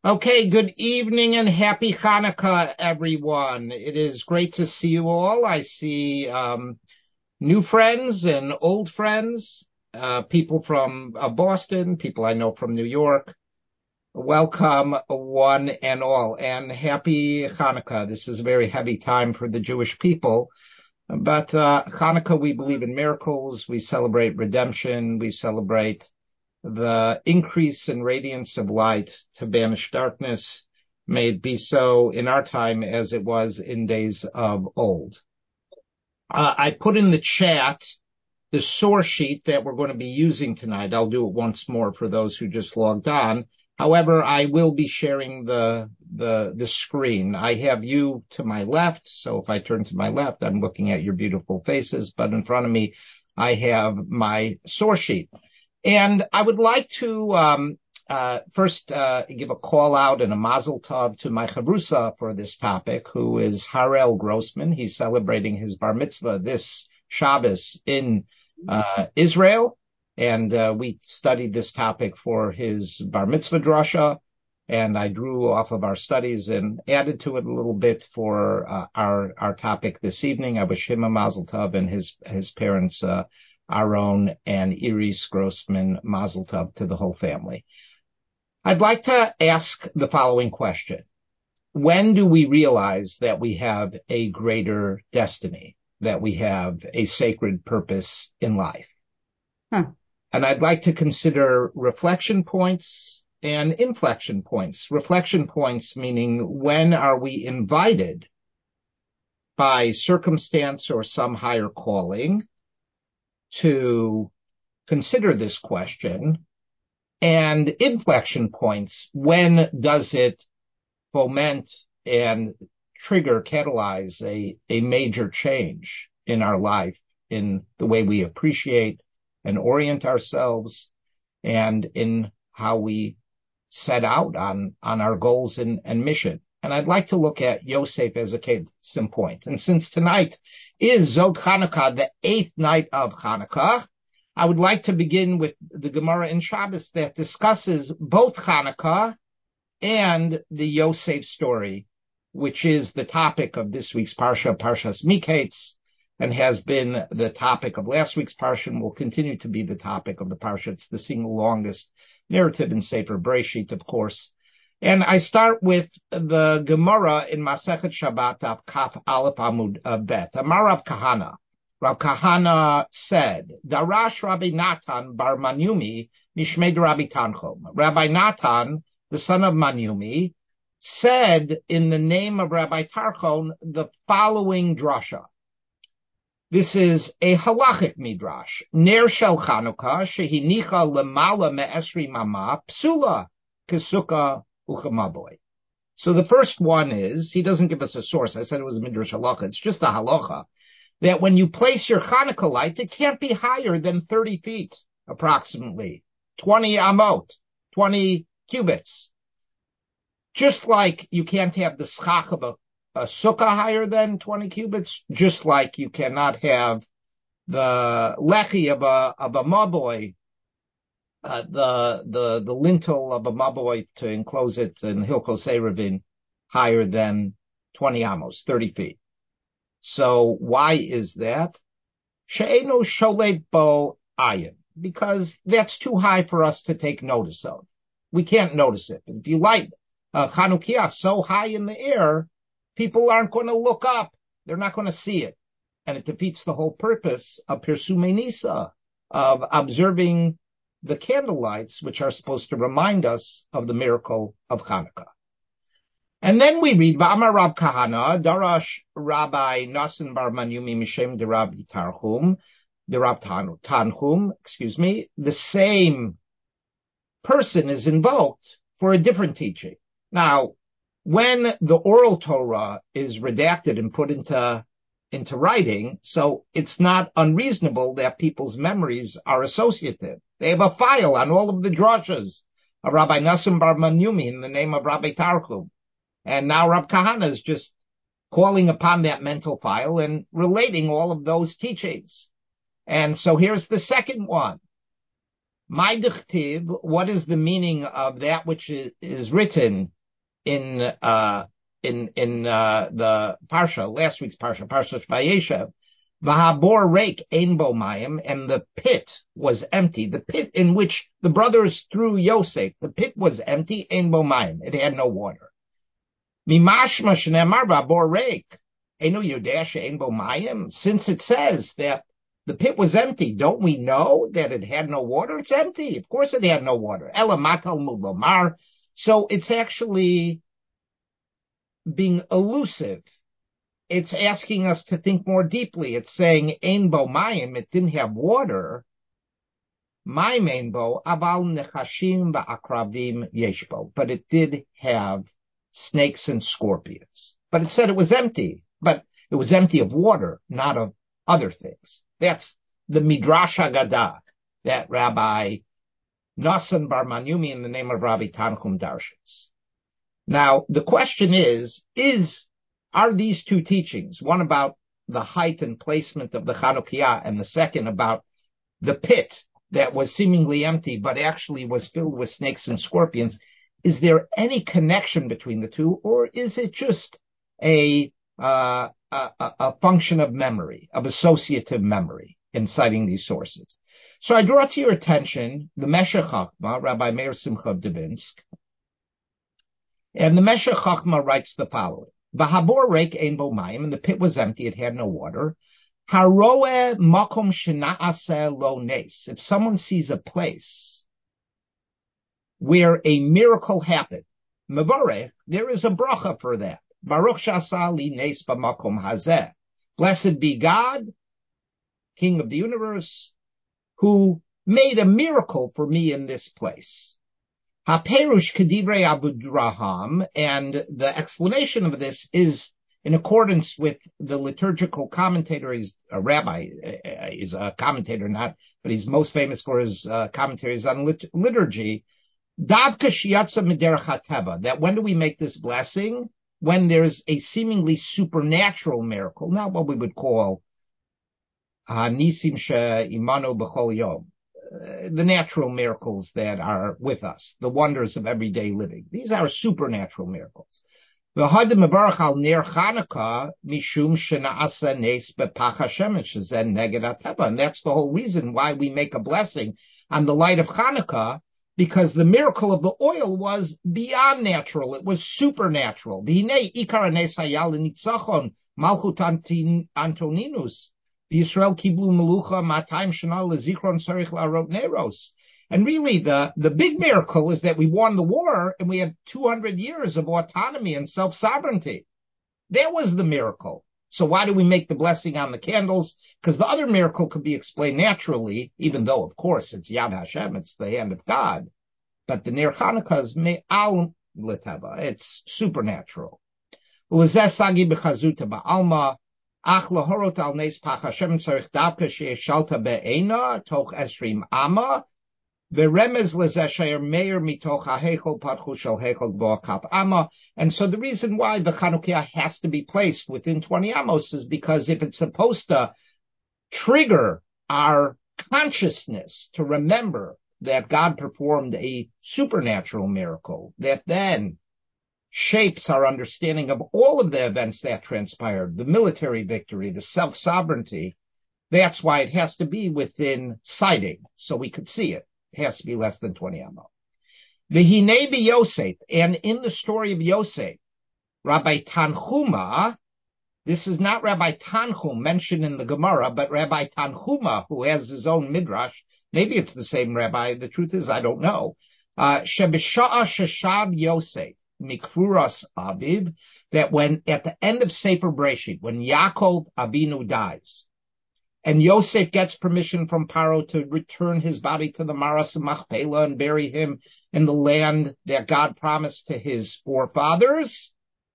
Okay, good evening and happy Hanukkah, everyone. It is great to see you all. I see new friends and old friends, people from Boston, people I know from New York. Welcome, one and all, and happy Hanukkah. This is a very heavy time for the Jewish people. But Hanukkah, we believe in miracles. We celebrate redemption. We celebrate the increase in radiance of light to banish darkness. May it be so in our time as it was in days of old. I put in the chat the source sheet that we're going to be using tonight. I'll do it once more for those who just logged on. However, I will be sharing the screen. I have you to my left, so if I turn to my left, I'm looking at your beautiful faces, but in front of me, I have my source sheet. And I would like to first give a call out and a mazel tov to my chavrusa for this topic, who is Harel Grossman. He's celebrating his bar mitzvah this Shabbos in Israel. And we studied this topic for his bar mitzvah drasha, and I drew off of our studies and added to it a little bit for our topic this evening. I wish him a mazel tov and his parents, Aaron and Iris Grossman, mazel tov to the whole family. I'd like to ask the following question. When do we realize that we have a greater destiny, that we have a sacred purpose in life? And I'd like to consider reflection points and inflection points. Reflection points meaning, when are we invited by circumstance or some higher calling to consider this question? And inflection points, when does it foment and catalyze a major change in our life, in the way we appreciate and orient ourselves, and in how we set out on our goals and mission. And I'd like to look at Yosef as a case in point. And since tonight is Zod Chanukah, the 8th night of Chanukah, I would like to begin with the Gemara in Shabbos that discusses both Chanukah and the Yosef story, which is the topic of this week's Parsha, Parshas Miketz, and has been the topic of last week's Parsha and will continue to be the topic of the Parsha. It's the single longest narrative in Sefer Breshit, of course. And I start with the Gemara in Masechet Shabbat of Kaf Aleph Amud Bet. Amar Rav Kahana. Rav Kahana said, Darash Rabbi Natan bar Manumi mishmei Rabbi Tanchum. Rabbi Natan, the son of Manumi, said in the name of Rabbi Tarchon the following drasha. This is a halachic midrash. Ner shel Chanukah shehinicha lemala me'esri mama psula kesuka uchamaboy. So the first one is, he doesn't give us a source. I said it was a midrash halacha. It's just a halacha that when you place your Chanukah light, it can't be higher than 30 feet, approximately 20 amot, 20 cubits. Just like you can't have the schach of a sukkah higher than 20 cubits, just like you cannot have the lechi of a maboy, the lintel of a maboy to enclose it in Hilchos Eruvin higher than 20 amos, 30 feet. So why is that? She'eno sholet bo ayin, because that's too high for us to take notice of. We can't notice it. If you light Chanukiah so high in the air, people aren't going to look up. They're not going to see it. And it defeats the whole purpose of Pirsumei Nisa, of observing the candlelights, which are supposed to remind us of the miracle of Hanukkah. And then we read, V'amar Rav Kahana, Darash Rabbi Nasan bar Manumi Mishem de Rabbi Tanchum, the same person is invoked for a different teaching. Now, when the oral Torah is redacted and put into writing, so it's not unreasonable that people's memories are associative. They have a file on all of the drashas of Rabbi Nasan bar Manumi in the name of Rabbi Tarchum. And now Rav Kahana is just calling upon that mental file and relating all of those teachings. And so here's the second one. My dichtiv, what is the meaning of that which is written the Parsha, last week's Parsha Vayeshev, Vahabor Reik Ein Bo Mayim, and the pit was empty. The pit in which the brothers threw Yosef, the pit was empty, Ein Bo Mayim. It had no water. Mimashma Shneimar Vahabor Reik Einu Yodea She'ein Bo Mayim. Since it says that the pit was empty, don't we know that it had no water? It's empty. Of course it had no water. Ela Matal Mulomar. So it's actually being elusive. It's asking us to think more deeply. It's saying, Ein Bo Mayim, it didn't have water. Mayim Ein Bo, Aval Nechashim Va'akravim Yeshbo. But it did have snakes and scorpions. But it said it was empty. But it was empty of water, not of other things. That's the Midrash Haggadah that Rabbi Nosson Bar Manyumi in the name of Rabbi Tanchum darshans. Now, the question are these two teachings, one about the height and placement of the Chanukiah and the second about the pit that was seemingly empty but actually was filled with snakes and scorpions, is there any connection between the two, or is it just a function of memory, of associative memory in citing these sources? So I draw to your attention the Meshech Chochmah, Rabbi Meir Simcha of Dvinsk, and the Meshech Chochmah writes the following: V'habor reik ein bo mayim, and the pit was empty, it had no water. Haroeh makom shena'aseh lo nes. If someone sees a place where a miracle happened, mevorech, there is a bracha for that. Baruch sha'asa li nes b'makom hazeh. Blessed be God, King of the universe, who made a miracle for me in this place. HaPerush Kedivrei Abudraham, and the explanation of this is in accordance with the liturgical commentator. He's a rabbi, he's a commentator, but he's most famous for his commentaries on liturgy. Davka Shiyatza Mederach HaTeva, that when do we make this blessing? When there's a seemingly supernatural miracle, not what we would call Nisim She'imanu B'chol Yom, the natural miracles that are with us, the wonders of everyday living. These are supernatural miracles. And that's the whole reason why we make a blessing on the light of Hanukkah, because the miracle of the oil was beyond natural. It was supernatural. Yisrael kiblu melucha 200 shana lezichron tzarich la'arot neros. And really, the big miracle is that we won the war and we had 200 years of autonomy and self-sovereignty. That was the miracle. So why do we make the blessing on the candles? Because the other miracle could be explained naturally, even though, of course, it's Yad Hashem, it's the hand of God. But the Ner Chanukah is me'al l'teva, it's supernatural. L'zeh sagi b'chazuta ba'alma, ach lahorot al nes pach Hashem tzarich davka she'eshalta be'ena toch esrim ama, ve'remez l'zeh she'er meir mitoch ha'hechol patchu shel hechol gboa kap ama. And so the reason why the Chanukiah has to be placed within 20 amos is because if it's supposed to trigger our consciousness to remember that God performed a supernatural miracle that then shapes our understanding of all of the events that transpired, the military victory, the self-sovereignty, that's why it has to be within sighting, so we could see it. It has to be less than 20 amo. V'hinei b'Yosef, and in the story of Yosef, Rabbi Tanchuma, this is not Rabbi Tanchum mentioned in the Gemara, but Rabbi Tanchuma, who has his own midrash. Maybe it's the same rabbi. The truth is, I don't know. Shebisha'a sheshav Yosef mikfuras aviv, that when at the end of Sefer Breshit, when Yaakov Avinu dies, and Yosef gets permission from Paro to return his body to the Maras Machpelah and bury him in the land that God promised to his forefathers,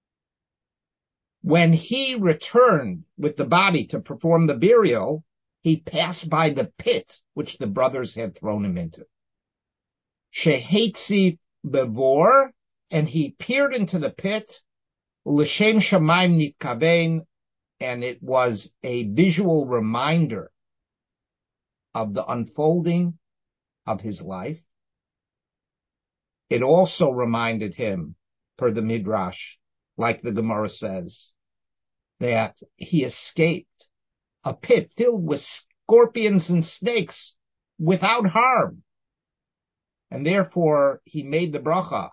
when he returned with the body to perform the burial, he passed by the pit which the brothers had thrown him into. Shehetzi bevor, and he peered into the pit, l'shem shamayim nitkaven, and it was a visual reminder of the unfolding of his life. It also reminded him, per the Midrash, like the Gemara says, that he escaped a pit filled with scorpions and snakes without harm. And therefore, he made the bracha.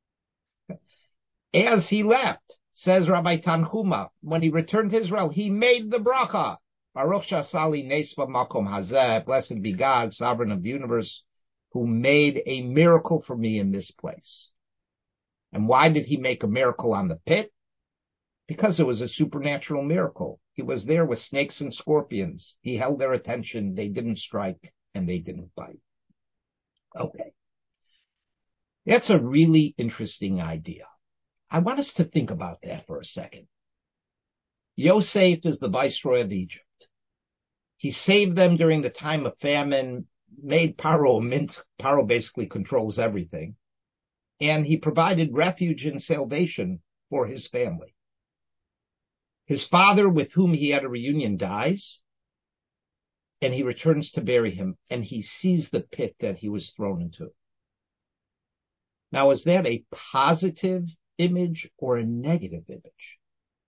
As he left, says Rabbi Tanchuma, when he returned to Israel, he made the bracha. Baruch shasali nes b'makom hazeh, blessed be God, sovereign of the universe, who made a miracle for me in this place. And why did he make a miracle on the pit? Because it was a supernatural miracle. He was there with snakes and scorpions. He held their attention. They didn't strike and they didn't bite. Okay. That's a really interesting idea. I want us to think about that for a second. Yosef is the viceroy of Egypt. He saved them during the time of famine, made Paro a mint. Paro basically controls everything. And he provided refuge and salvation for his family. His father, with whom he had a reunion, dies, and he returns to bury him, and he sees the pit that he was thrown into. Now, is that a positive image or a negative image?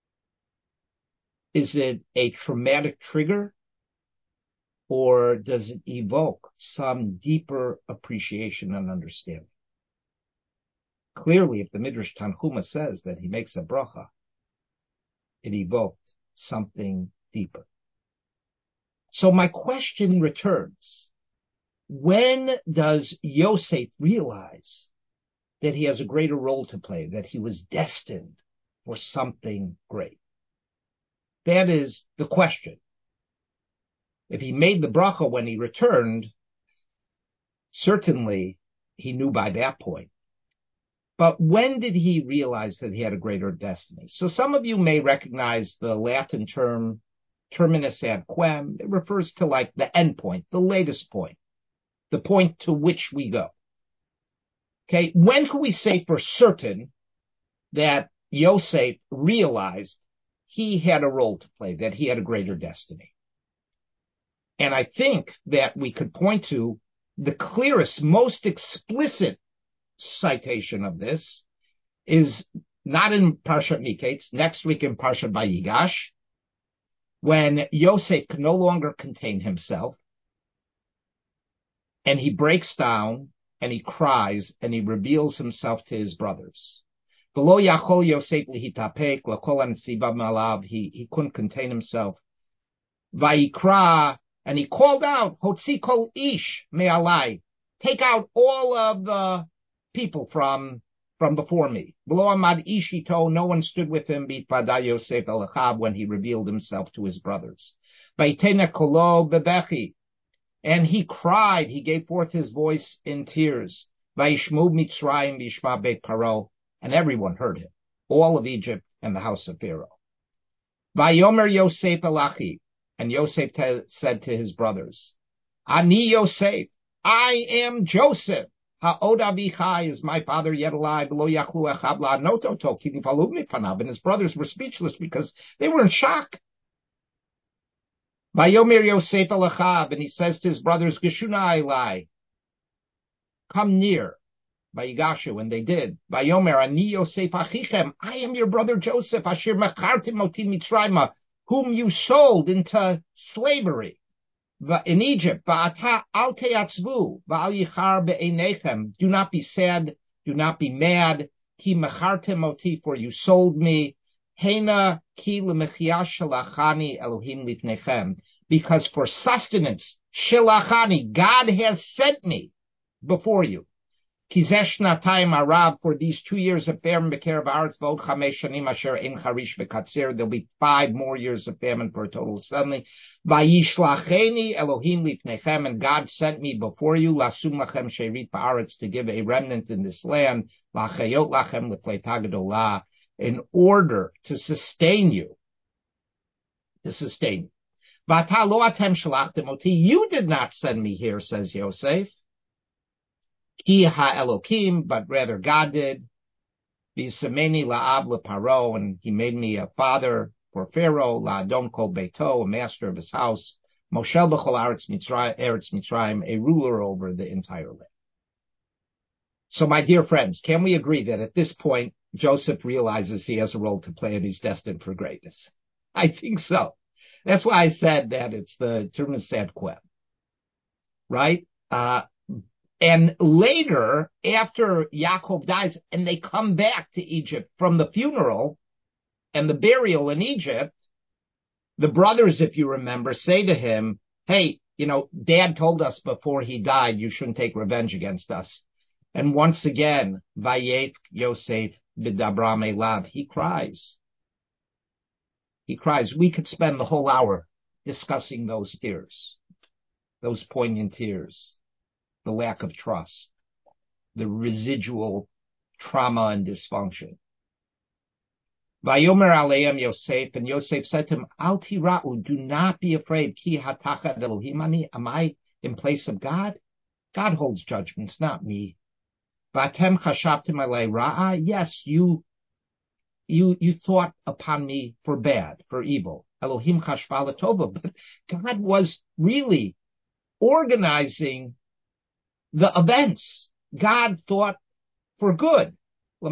Is it a traumatic trigger, or does it evoke some deeper appreciation and understanding? Clearly, if the Midrash Tanchuma says that he makes a bracha, it evoked something deeper. So my question returns. When does Yosef realize that he has a greater role to play, that he was destined for something great? That is the question. If he made the bracha when he returned, certainly he knew by that point. But when did he realize that he had a greater destiny? So some of you may recognize the Latin term terminus ad quem. It refers to like the end point, the latest point, the point to which we go. Okay, when can we say for certain that Yosef realized he had a role to play, that he had a greater destiny? And I think that we could point to the clearest, most explicit citation of this is not in Parshat Miketz, next week in Parshat Vayigash, when Yosef can no longer contain himself, and he breaks down, and he cries, and he reveals himself to his brothers. V'lo yachol Yosef lihitapek l'kol hanetzivav malav. He couldn't contain himself. Vayikra, and he called out, Hotzi kol ish me'alai. Take out all of the people from before me. V'lo amad ish ito, no one stood with him, b'itvadah Yosef el Achav, when he revealed himself to his brothers. Vayitena kolo bebechi. And he cried, he gave forth his voice in tears. Vayishmu Mitzrayim v'yishma beit Paro, and everyone heard him, all of Egypt and the house of Pharaoh. Vayomer Yosef el Achi, and Yosef said to his brothers, Ani Yosef, I am Joseph. Ha'od avichai, is my father yet alive? Lo yachlu echad la'anot oto, ki nifalu mipanav. And his brothers were speechless because they were in shock. Vayomer Yosef el Achav, and he says to his brothers, Geshuna elai, come near. Vayigashu, and they did. Vayomer ani Yosef achichem, I am your brother Joseph, asher mechartim oti Mitzrayma, whom you sold into slavery in Egypt. Va'ata al te'atzvu, va'al yichar be'einechem. Do not be sad, do not be mad. Ki mechartem oti, for you sold me. Hena ki lemechia shalachani Elohim lifnechem. Because for sustenance, shalachani, God has sent me before you. Kizesh natayim arab, for these 2 years of famine b'kerev haaretz v'od chamesh shanim asher ein charish v'katzir. There'll be 5 more years of famine for a total of 7. Vayishlacheni Elohim lifnechem, and God sent me before you, lasum lachem sherit ba'aretz, to give a remnant in this land, lachayot lachem lefleita gedolah, in order to sustain you. V'ata lo atem shalachtem oti, you did not send me here, says Yosef. Ki ha-Elokim, but rather God did. V'yisameni la'ab leParo, and he made me a father for Pharaoh, la'adon kol beito, a master of his house, moshel b'chol Eretz Mitzrayim, a ruler over the entire land. So my dear friends, can we agree that at this point, Joseph realizes he has a role to play and he's destined for greatness. I think so. That's why I said that it's the Termisad Quem, right? And later, after Yaakov dies and they come back to Egypt from the funeral and the burial in Egypt, the brothers, if you remember, say to him, hey, Dad told us before he died, you shouldn't take revenge against us. And once again, Vayef Yosef b'dabram elav, he cries. He cries. We could spend the whole hour discussing those tears, those poignant tears, the lack of trust, the residual trauma and dysfunction. Vayomer aleim Yosef, and Yosef said to him, Al tira'u, do not be afraid. Ki hatachad Elohim ani, am I in place of God? God holds judgments, not me. Vatem chashavtim alei ra'a, yes, you thought upon me for bad, for evil. Elohim chashva latova, but God was really organizing the events. God thought for good. So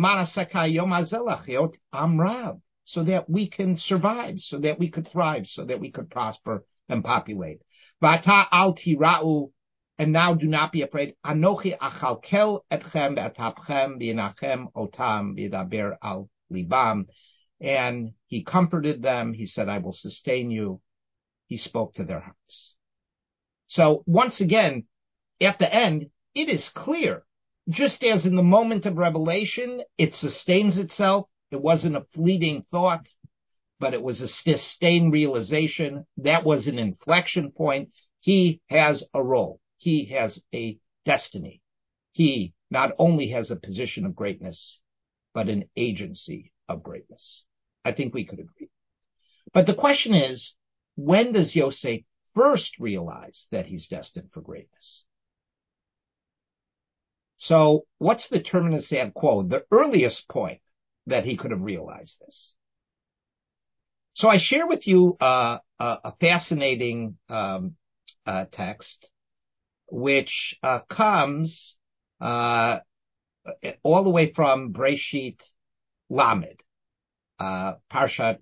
that we can survive, so that we could thrive, so that we could prosper and populate. Vata al tira'u, and now do not be afraid. Anochi achalkel etchem be'atapchem v'inachem otam v'daber al libam. And he comforted them. He said, I will sustain you. He spoke to their hearts. So once again, at the end, it is clear. Just as in the moment of revelation, it sustains itself. It wasn't a fleeting thought, but it was a sustained realization. That was an inflection point. He has a role. He has a destiny. He not only has a position of greatness, but an agency of greatness. I think we could agree. But the question is, when does Yosef first realize that he's destined for greatness? So what's the terminus ad quo, the earliest point that he could have realized this? So I share with you a fascinating text, which comes all the way from Breshit Lamed, Parshat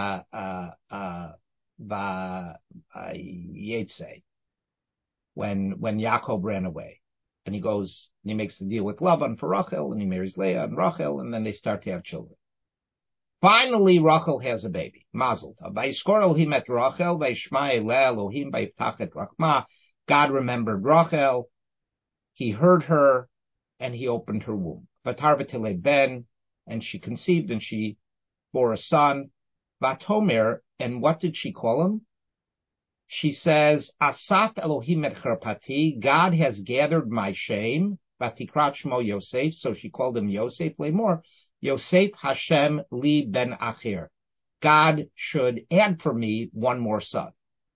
Vayetze, when Yaakov ran away. And he goes and he makes the deal with Lavan for Rachel, and he marries Leah and Rachel, and then they start to have children. Finally, Rachel has a baby, Mazel Tov. Vayiskor Elohim et Rachel, vayishma eleh Elohim vayiftach et rachma. God remembered Rachel, he heard her, and he opened her womb. Vatar v'tilei ben, and she conceived, and she bore a son. Vatomer, and what did she call him? She says, Asaf Elohim et cherpati, God has gathered my shame. Vatikrat shmo Yosef, so she called him Yosef. Lemor, Yosef Hashem li ben achir. God should add for me one more son.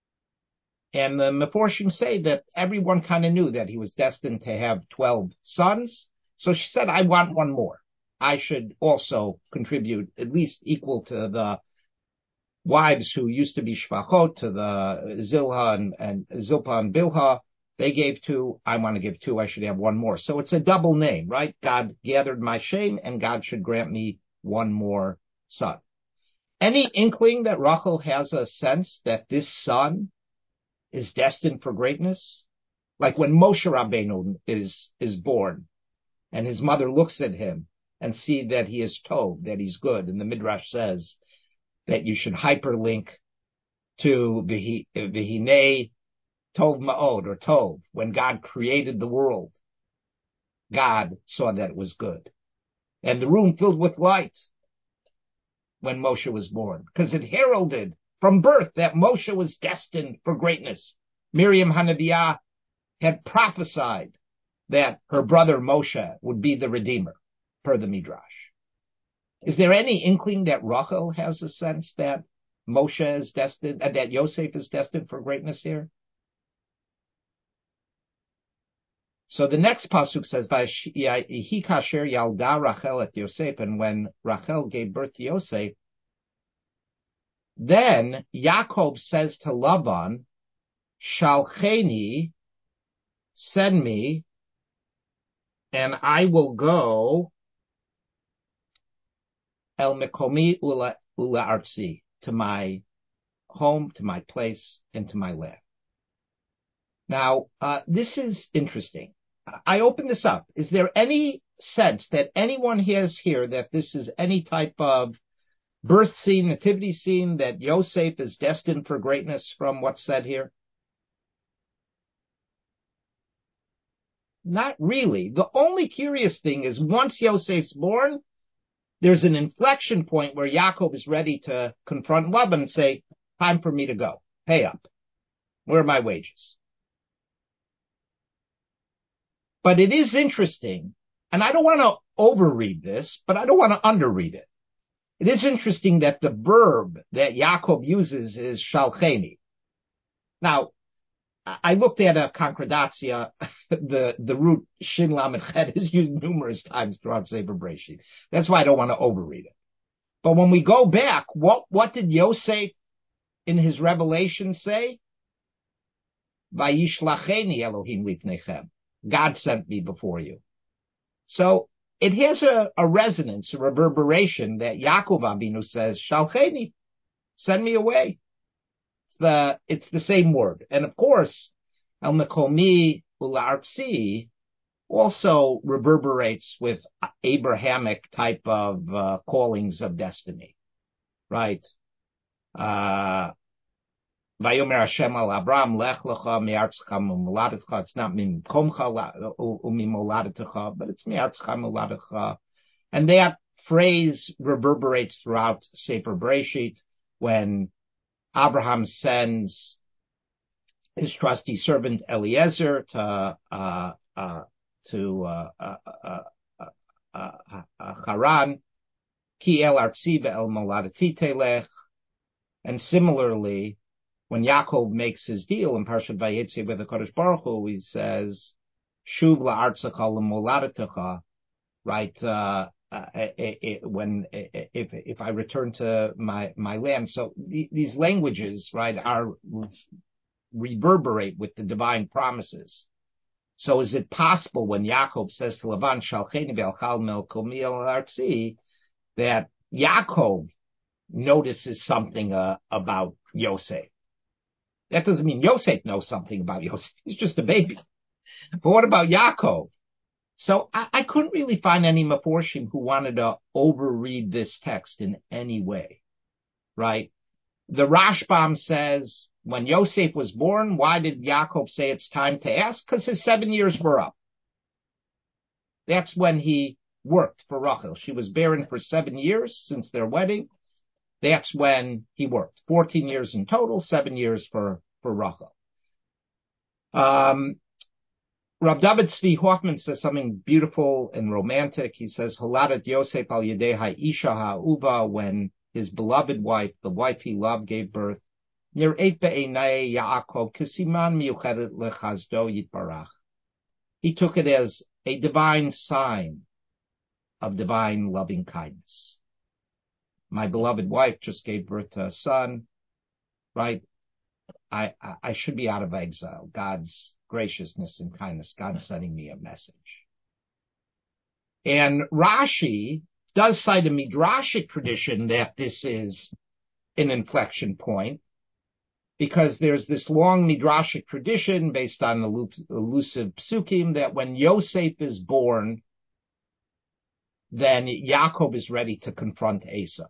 And the Meforshim say that everyone kind of knew that he was destined to have 12 sons. So she said, I want one more. I should also contribute at least equal to the wives who used to be shvachot, to the Zilha and Zilpah and Bilhah. They gave 2. I want to give 2. I should have one more. So it's a double name, right? God gathered my shame, and God should grant me one more son. Any inkling that Rachel has a sense that this son is destined for greatness? Like when Moshe Rabbeinu is born, and his mother looks at him and see that he is tov, that he's good, and the Midrash says that you should hyperlink to Vihine Tov Ma'od, or Tov. When God created the world, God saw that it was good. And the room filled with light when Moshe was born, because it heralded from birth that Moshe was destined for greatness. Miriam Hanaviah had prophesied that her brother Moshe would be the Redeemer, per the Midrash. Is there any inkling that Rachel has a sense that Moshe is destined, that Yosef is destined for greatness here? So the next pasuk says, "Vayihi kasher yalda Rachel et Yosef," and when Rachel gave birth to Yosef, then Yaakov says to Lavan, "Shalcheni, send me, and I will go El Mekomi Ula Artsi, to my home, to my place, and to my land. Now, this is interesting. I open this up. Is there any sense that anyone has here that this is any type of birth scene, nativity scene, that Yosef is destined for greatness from what's said here? Not really. The only curious thing is once Yosef's born, there's an inflection point where Yaakov is ready to confront Laban and say, time for me to go. Pay up. Where are my wages? But it is interesting, and I don't want to overread this, but I don't want to underread it. It is interesting that the verb that Yaakov uses is shalcheni. Now, I looked at a concordatia. The root shin lamed chet is used numerous times throughout Sefer Breshit. That's why I don't want to overread it. But when we go back, what did Yosef in his revelation say? Vayishlacheni Elohim lifnechem. God sent me before you. So it has a resonance, a reverberation that Yaakov Avinu says, Shalcheni, send me away. It's the same word. And of course, El Mekomi Ulartsi also reverberates with Abrahamic type of callings of destiny, right? Vayomer Hashem al Abraham, Lech lecha mi'artzecha u'moladecha. It's not mimkomcha u'mimoladecha, but it's mi'artzecha u'moladecha. And that phrase reverberates throughout Sefer Breshit when Abraham sends his trusty servant Eliezer to Haran, ki el artzi ve'el moladeti telech. And similarly, when Yaakov makes his deal in Parshat Vayetze with the Kodesh Baruch Hu, he says, "Shuv la'artzecha l'moladetecha," right? If I return to my land, so these languages, right, are reverberate with the divine promises. So, is it possible when Yaakov says to Lavan, "Shalcheni ve'alchal melkomi el artzi," that Yaakov notices something about Yosef? That doesn't mean Yosef knows something about Yosef. He's just a baby. But what about Yaakov? So I couldn't really find any Meforshim who wanted to overread this text in any way, right? The Rashbam says, when Yosef was born, why did Yaakov say it's time to ask? Because his 7 years were up. That's when he worked for Rachel. She was barren for 7 years since their wedding. That's when he worked. 14 years in total, 7 years for Rachel. Rav David Tzvi Hoffman says something beautiful and romantic. He says, Holadat Yosef al Yedei Ha'isha Ha'uva, when his beloved wife, the wife he loved, gave birth. Nir'et be'enai Yaakov kesiman miyuchedet lechazdo yitbarach. He took it as a divine sign of divine loving kindness. My beloved wife just gave birth to a son, right? I should be out of exile. God's graciousness and kindness, God sending me a message. And Rashi does cite a midrashic tradition that this is an inflection point, because there's this long midrashic tradition based on elusive psukim that when Yosef is born, then Yaakov is ready to confront Esau.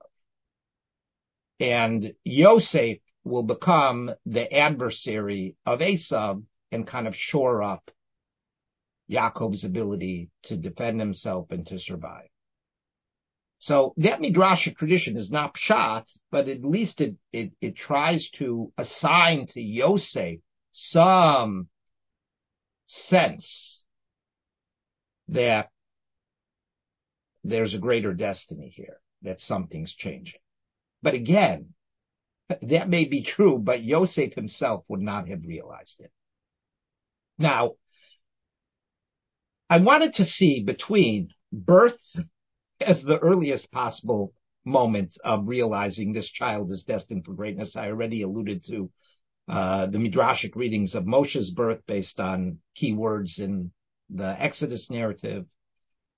And Yosef will become the adversary of Esau and kind of shore up Yaakov's ability to defend himself and to survive. So that midrashic tradition is not pshat, but at least it tries to assign to Yosef some sense that there's a greater destiny here, that something's changing. But again, that may be true, but Yosef himself would not have realized it. Now, I wanted to see between birth as the earliest possible moment of realizing this child is destined for greatness. I already alluded to the midrashic readings of Moshe's birth based on keywords in the Exodus narrative.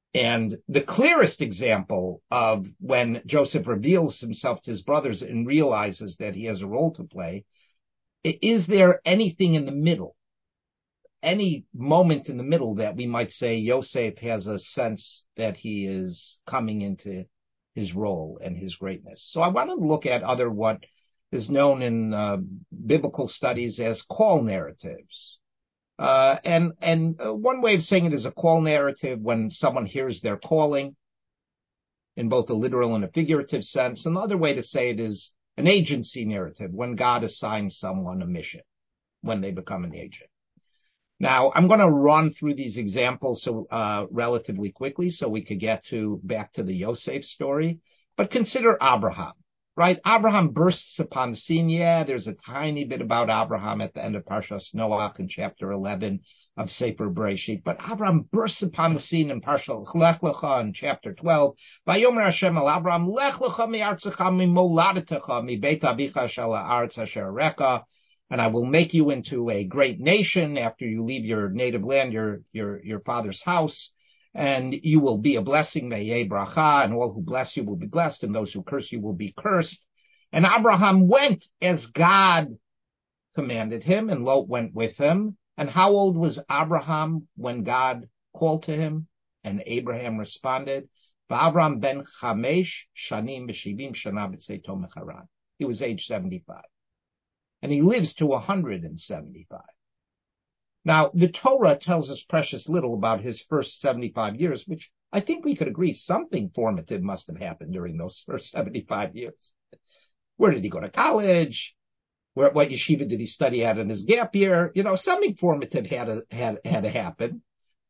And the clearest example of when Joseph reveals himself to his brothers and realizes that he has a role to play, is there anything in the middle, any moment in the middle that we might say Yosef has a sense that he is coming into his role and his greatness? So I want to look at what is known in biblical studies as call narratives. And one way of saying it is a call narrative when someone hears their calling in both a literal and a figurative sense. Another way to say it is an agency narrative when God assigns someone a mission, when they become an agent. Now, I'm going to run through these examples relatively quickly so we could get back to the Yosef story. But consider Abraham, right? Abraham bursts upon the scene. Yeah, there's a tiny bit about Abraham at the end of Parshas Noach in chapter 11 of Sefer Bereshit. But Abraham bursts upon the scene in Parshas Lech Lecha in chapter 12. Vayomer Hashem el Abraham, Lech Lecha mi'artzecha mimoladetecha mi'beit avicha shel ha'aretz asher areka. And I will make you into a great nation after you leave your native land, your father's house, and you will be a blessing, Meyeh bracha, and all who bless you will be blessed, and those who curse you will be cursed. And Abraham went as God commanded him, and Lot went with him. And how old was Abraham when God called to him? And Abraham responded, V'Abraham ben chamesh shanim v'shivim shana b'tzeito mecharan. He was age 75. And he lives to 175. Now, the Torah tells us precious little about his first 75 years, which I think we could agree something formative must have happened during those first 75 years. Where did he go to college? What yeshiva did he study at in his gap year? Something formative had to happen.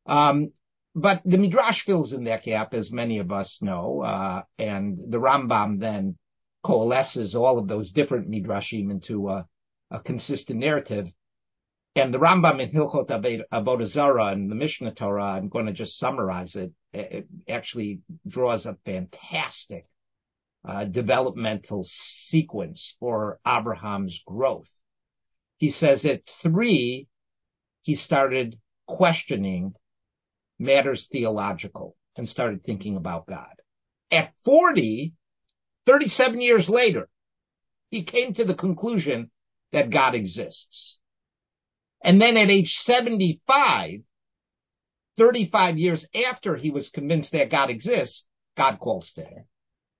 But the Midrash fills in that gap, as many of us know, and the Rambam then coalesces all of those different Midrashim into a consistent narrative. And the Rambam in Hilchot Avodah Zarah and the Mishnah Torah, I'm going to just summarize it. It actually draws a fantastic developmental sequence for Abraham's growth. He says at 3, he started questioning matters theological and started thinking about God. At 40, 37 years later, he came to the conclusion that God exists. And then at age 75, 35 years after he was convinced that God exists, God calls to him.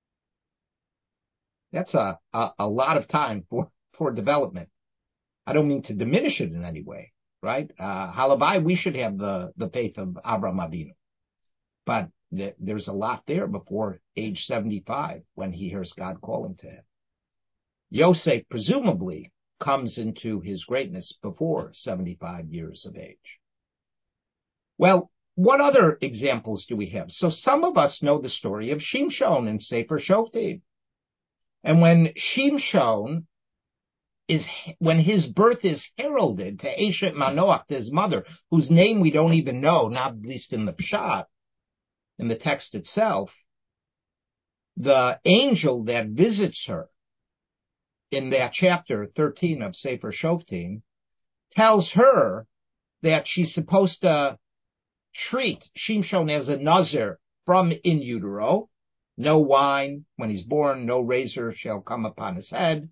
That's a lot of time for development. I don't mean to diminish it in any way, right? Halabai, we should have the faith of Abraham Avinu. But there's a lot there before age 75 when he hears God calling to him. Yosef presumably comes into his greatness before 75 years of age. Well, what other examples do we have? So some of us know the story of Shimshon in Sefer Shoftim. And when Shimshon when his birth is heralded to Eshet Manoach, to his mother, whose name we don't even know, not at least in the Pshat, in the text itself, the angel that visits her in that chapter 13 of Sefer Shoftim tells her that she's supposed to treat Shimshon as a nazir from in utero. No wine when he's born, no razor shall come upon his head.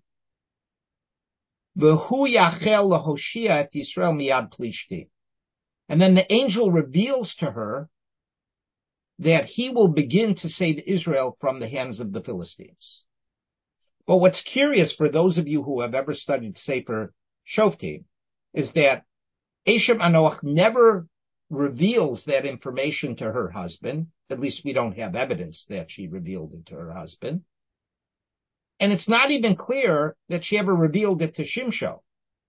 V'hu yachel lahoshia et Yisrael miyad plishtim. And then the angel reveals to her that he will begin to save Israel from the hands of the Philistines. But what's curious for those of you who have ever studied Sefer Shoftim is that Eshet Manoach never reveals that information to her husband. At least we don't have evidence that she revealed it to her husband. And it's not even clear that she ever revealed it to Shimshon.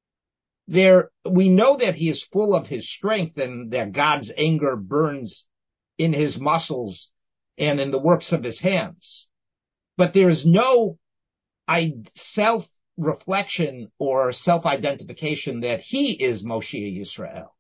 We know that he is full of his strength and that God's anger burns in his muscles and in the works of his hands. But there's no self-reflection or self-identification that he is Moshe Yisrael.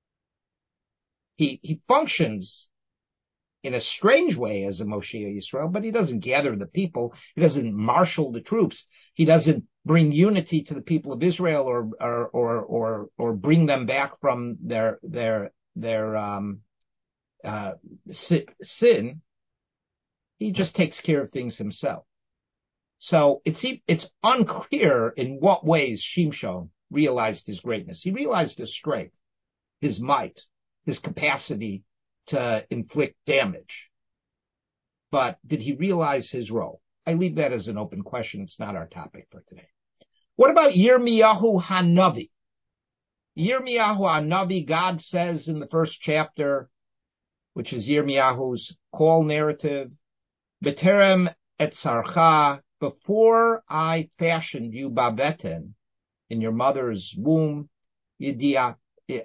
He functions in a strange way as a Moshe Yisrael, but he doesn't gather the people. He doesn't marshal the troops. He doesn't bring unity to the people of Israel or bring them back from their sin, he just takes care of things himself. So it's unclear in what ways Shimshon realized his greatness. He realized his strength, his might, his capacity to inflict damage. But did he realize his role? I leave that as an open question. It's not our topic for today. What about Yirmiyahu Hanavi? Yirmiyahu Hanavi, God says in the first chapter, which is Yirmiyahu's call narrative, B'terem etzarcha, before I fashioned you babeten, in your mother's womb, yedaticha,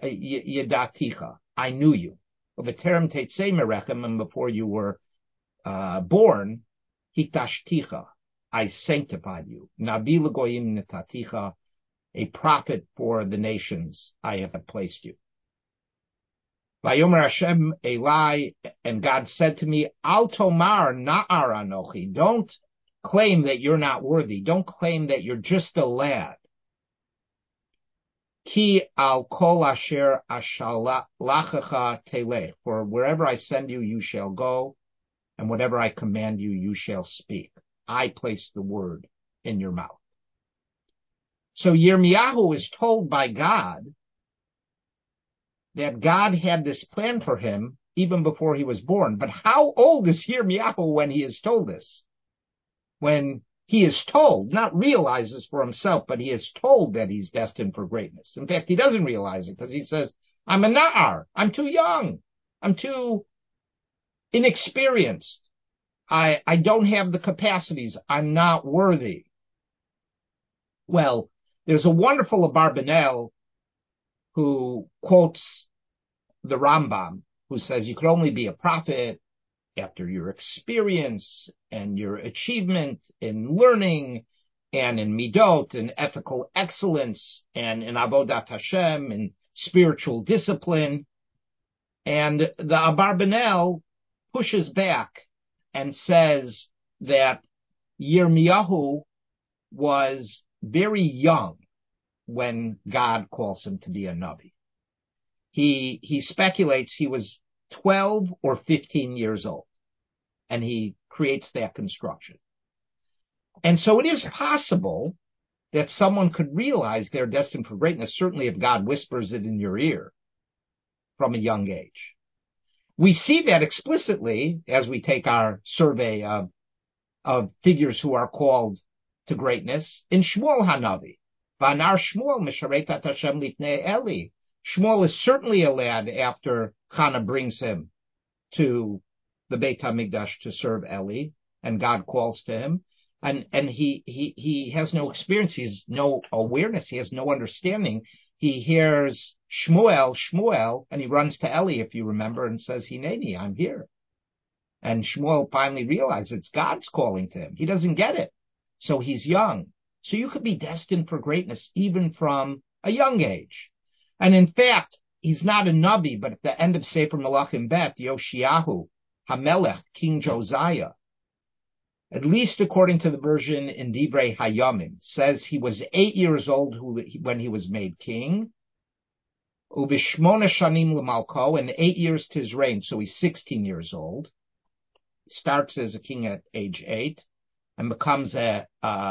I knew you. B'terem tetzei merechem, and before you were born, hitashticha, I sanctified you. Nabi l'goyim netaticha, a prophet for the nations I have placed you. Vayomer Hashem Eli, and God said to me, Al tomar na'ar anochi, don't claim that you're not worthy. Don't claim that you're just a lad. Ki al kol asher ashalachacha telech, for wherever I send you, you shall go, and whatever I command you, you shall speak. I place the word in your mouth. So Yirmiyahu is told by God that God had this plan for him even before he was born. But how old is Yirmiyahu when he is told this? When he is told, not realizes for himself, but he is told that he's destined for greatness. In fact, he doesn't realize it because he says, I'm a na'ar. I'm too young. I'm too inexperienced. I don't have the capacities. I'm not worthy. Well, there's a wonderful Abarbanel who quotes the Rambam, who says you could only be a prophet after your experience and your achievement in learning and in midot and ethical excellence and in avodat Hashem and spiritual discipline. And the Abarbanel pushes back and says that Yirmiyahu was very young when God calls him to be a Navi. He speculates he was 12 or 15 years old, and he creates that construction. And so it is possible that someone could realize they're destined for greatness, certainly if God whispers it in your ear from a young age. We see that explicitly as we take our survey of figures who are called to greatness in Shmuel Hanavi. V'anar Shmuel misharetat Hashem lifnei Eli. Shmuel is certainly a lad after Hannah brings him to the Beit HaMikdash to serve Eli, and God calls to him. And he has no experience, he has no awareness, he has no understanding. He hears Shmuel, and he runs to Eli, if you remember, and says, Hineni, I'm here. And Shmuel finally realizes it's God's calling to him. He doesn't get it. So he's young. So you could be destined for greatness even from a young age. And in fact, he's not a Navi, but at the end of Sefer Melachim Bet, Yoshiyahu, Hamelech, King Josiah, at least according to the version in Divrei Hayamim, says he was 8 years old when he was made king. Uvishmona shanim l'malko, and 8 years to his reign, so he's 16 years old. He starts as a king at age 8 and becomes 8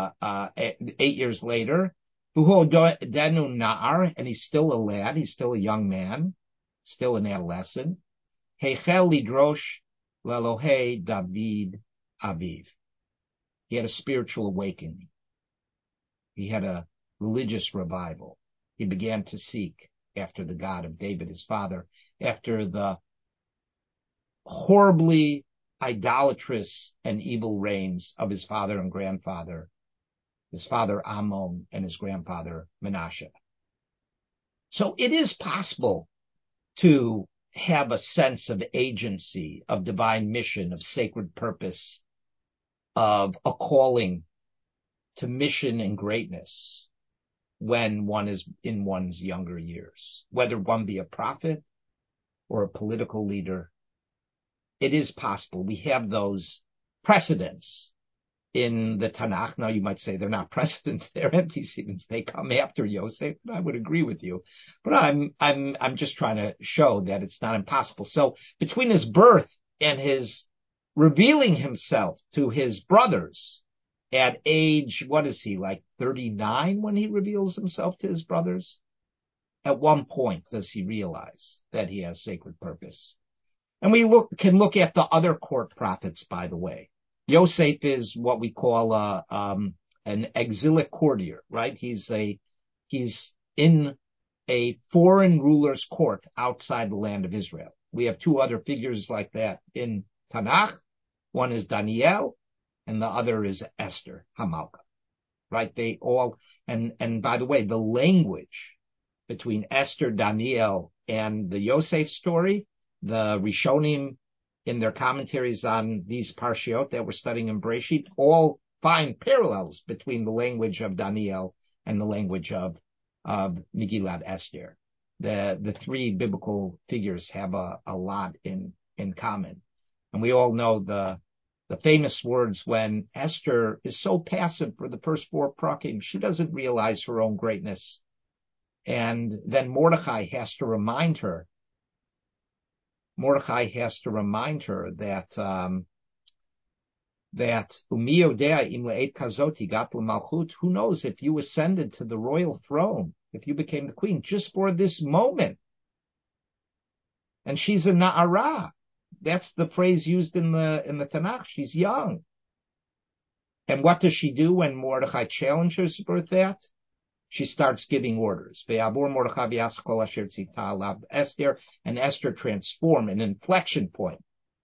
years later. Denu na'ar, and he's still a lad, he's still a young man, still an adolescent. Heichel lidrosh l'Elohei David Aviv. He had a spiritual awakening. He had a religious revival. He began to seek after the God of David, his father, after the horribly idolatrous and evil reigns of his father and grandfather, his father Ammon and his grandfather Menashe. So it is possible to have a sense of agency, of divine mission, of sacred purpose, of a calling to mission and greatness when one is in one's younger years, whether one be a prophet or a political leader. It is possible. We have those precedents in the Tanakh. Now you might say they're not precedents, they're antecedents. They come after Yosef. I would agree with you, but I'm just trying to show that it's not impossible. So between his birth and his revealing himself to his brothers at age, what is he, like 39 when he reveals himself to his brothers? At one point does he realize that he has sacred purpose? And we can look at the other court prophets, by the way. Yosef is what we call an exilic courtier, right? He's in a foreign ruler's court outside the land of Israel. We have two other figures like that in Tanakh. One is Daniel, and the other is Esther Hamalka, right? They all, and by the way, the language between Esther, Daniel, and the Yosef story, the Rishonim in their commentaries on these parshiot that we're studying in Bereshit all find parallels between the language of Daniel and the language of Megillat Esther. The three biblical figures have a lot in common. And we all know the famous words when Esther is so passive for the first four prakim, she doesn't realize her own greatness. And then Mordechai has to remind her that who knows if you ascended to the royal throne, if you became the queen, just for this moment. And she's a na'ara. That's the phrase used in the Tanakh. She's young. And what does she do when Mordechai challenges her with that? She starts giving orders. Esther, and Esther transformed an inflection point,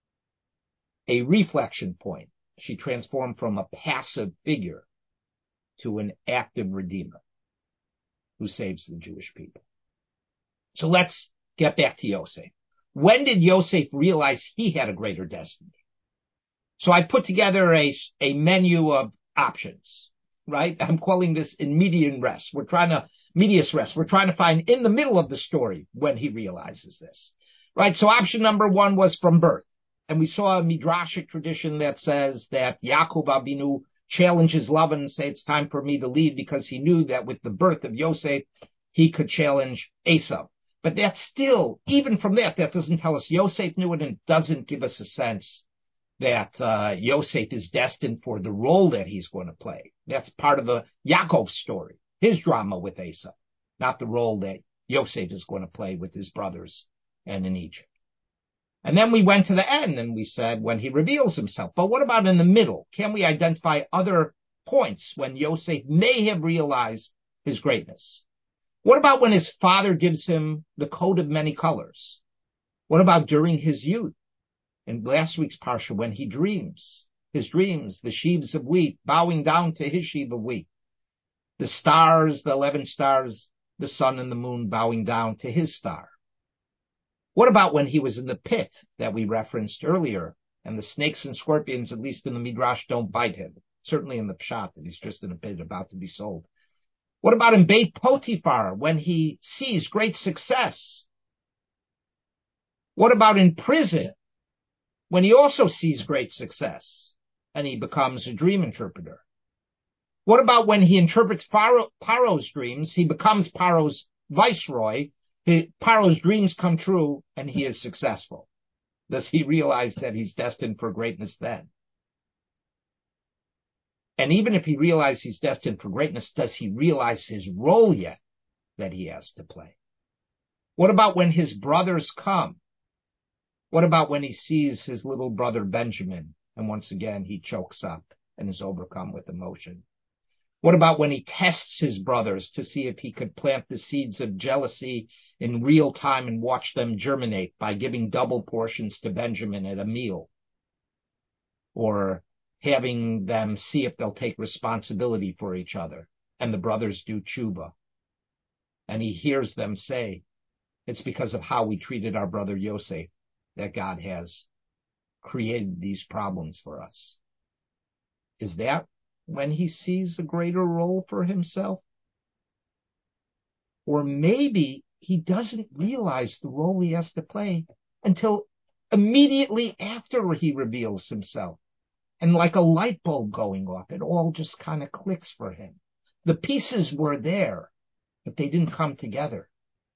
a reflection point. She transformed from a passive figure to an active redeemer who saves the Jewish people. So let's get back to Yosef. When did Yosef realize he had a greater destiny? So I put together a menu of options. Right? I'm calling this in medias res. We're trying to find in the middle of the story when he realizes this. Right? So option number one was from birth. And we saw a midrashic tradition that says that Yaakov Avinu challenges Lavan and say, it's time for me to leave, because he knew that with the birth of Yosef, he could challenge Esau. But that's still, even from that doesn't tell us Yosef knew it, and doesn't give us a sense that Yosef is destined for the role that he's going to play. That's part of the Yaakov story, his drama with Esau, not the role that Yosef is going to play with his brothers and in Egypt. And then we went to the end and we said when he reveals himself. But what about in the middle? Can we identify other points when Yosef may have realized his greatness? What about when his father gives him the coat of many colors? What about during his youth? In last week's parsha, when he dreams, his dreams, the sheaves of wheat bowing down to his sheaf of wheat, the stars, the 11 stars, the sun and the moon bowing down to his star. What about when he was in the pit that we referenced earlier, and the snakes and scorpions, at least in the Midrash, don't bite him? Certainly in the Pshat, that he's just in a pit about to be sold. What about in Beit Potiphar, when he sees great success? What about in prison, when he also sees great success and he becomes a dream interpreter? What about when he interprets Paro's dreams, he becomes Paro's viceroy, Paro's dreams come true and he is successful? Does he realize that he's destined for greatness then? And even if he realizes he's destined for greatness, does he realize his role yet that he has to play? What about when his brothers come? What about when he sees his little brother Benjamin, and once again he chokes up and is overcome with emotion? What about when he tests his brothers to see if he could plant the seeds of jealousy in real time and watch them germinate by giving double portions to Benjamin at a meal? Or having them see if they'll take responsibility for each other, and the brothers do tshuva. And he hears them say, it's because of how we treated our brother Yosef that God has created these problems for us. Is that when he sees a greater role for himself? Or maybe he doesn't realize the role he has to play until immediately after he reveals himself. And like a light bulb going off, it all just kind of clicks for him. The pieces were there, but they didn't come together.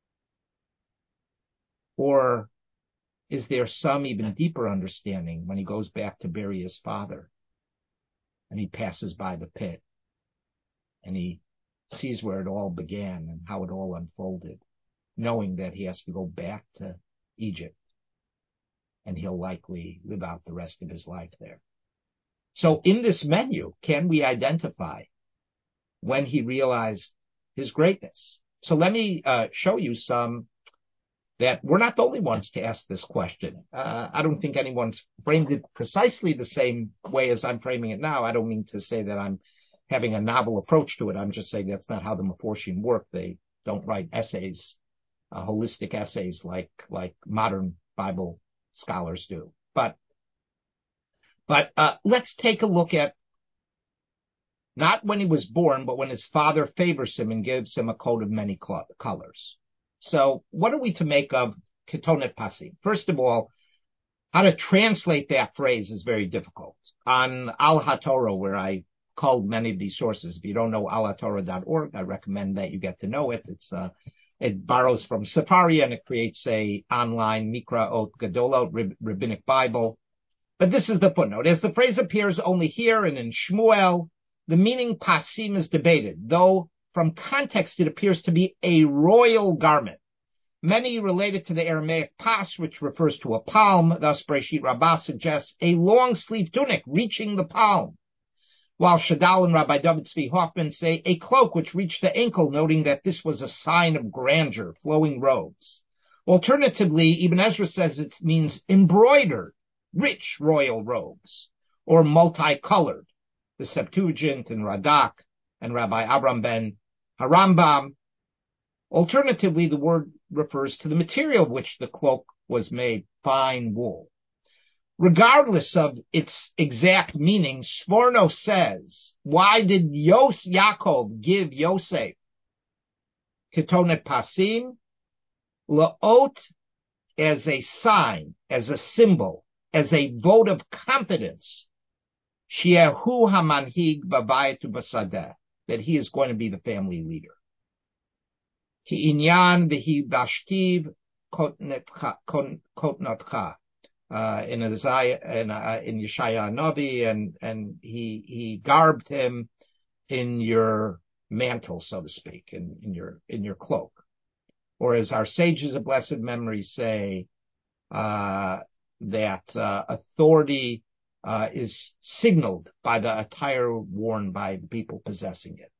Or is there some even deeper understanding when he goes back to bury his father and he passes by the pit and he sees where it all began and how it all unfolded, knowing that he has to go back to Egypt and he'll likely live out the rest of his life there. So in this menu, can we identify when he realized his greatness? So let me show you some that we're not the only ones to ask this question. I don't think anyone's framed it precisely the same way as I'm framing it now. I don't mean to say that I'm having a novel approach to it. I'm just saying that's not how the Meforshim work. They don't write essays, holistic essays like modern Bible scholars do. But let's take a look at not when he was born, but when his father favors him and gives him a coat of many colors. So what are we to make of Ketonet Pasim? First of all, how to translate that phrase is very difficult. On Al HaTorah, where I culled many of these sources, if you don't know alhatorah.org, I recommend that you get to know it. It borrows from Sefaria and it creates a online Mikraot Gedolot, rabbinic Bible. But this is the footnote. As the phrase appears only here and in Shmuel, the meaning pasim is debated, though from context it appears to be a royal garment. Many relate it to the Aramaic pas, which refers to a palm. Thus, Breshit Rabbah suggests a long-sleeved tunic reaching the palm, while Shadal and Rabbi David Tzvi Hoffman say a cloak which reached the ankle, noting that this was a sign of grandeur, flowing robes. Alternatively, Ibn Ezra says it means embroidered, rich royal robes, or multicolored. The Septuagint and Radak and Rabbi Abraham ben Harambam. Alternatively, the word refers to the material of which the cloak was made, fine wool. Regardless of its exact meaning, Sforno says, why did Yaakov give Yosef Ketonet Pasim? La'ot as a sign, as a symbol, as a vote of confidence, Shehu hamanhig b'bayit u'b'sadeh, that he is going to be the family leader. Ki inyan v'hi bashtiv kotnatcha, in Yeshaya Navi, and he garbed him in your mantle, so to speak, in your cloak. Or as our sages of blessed memory say, that authority is signaled by the attire worn by the people possessing it.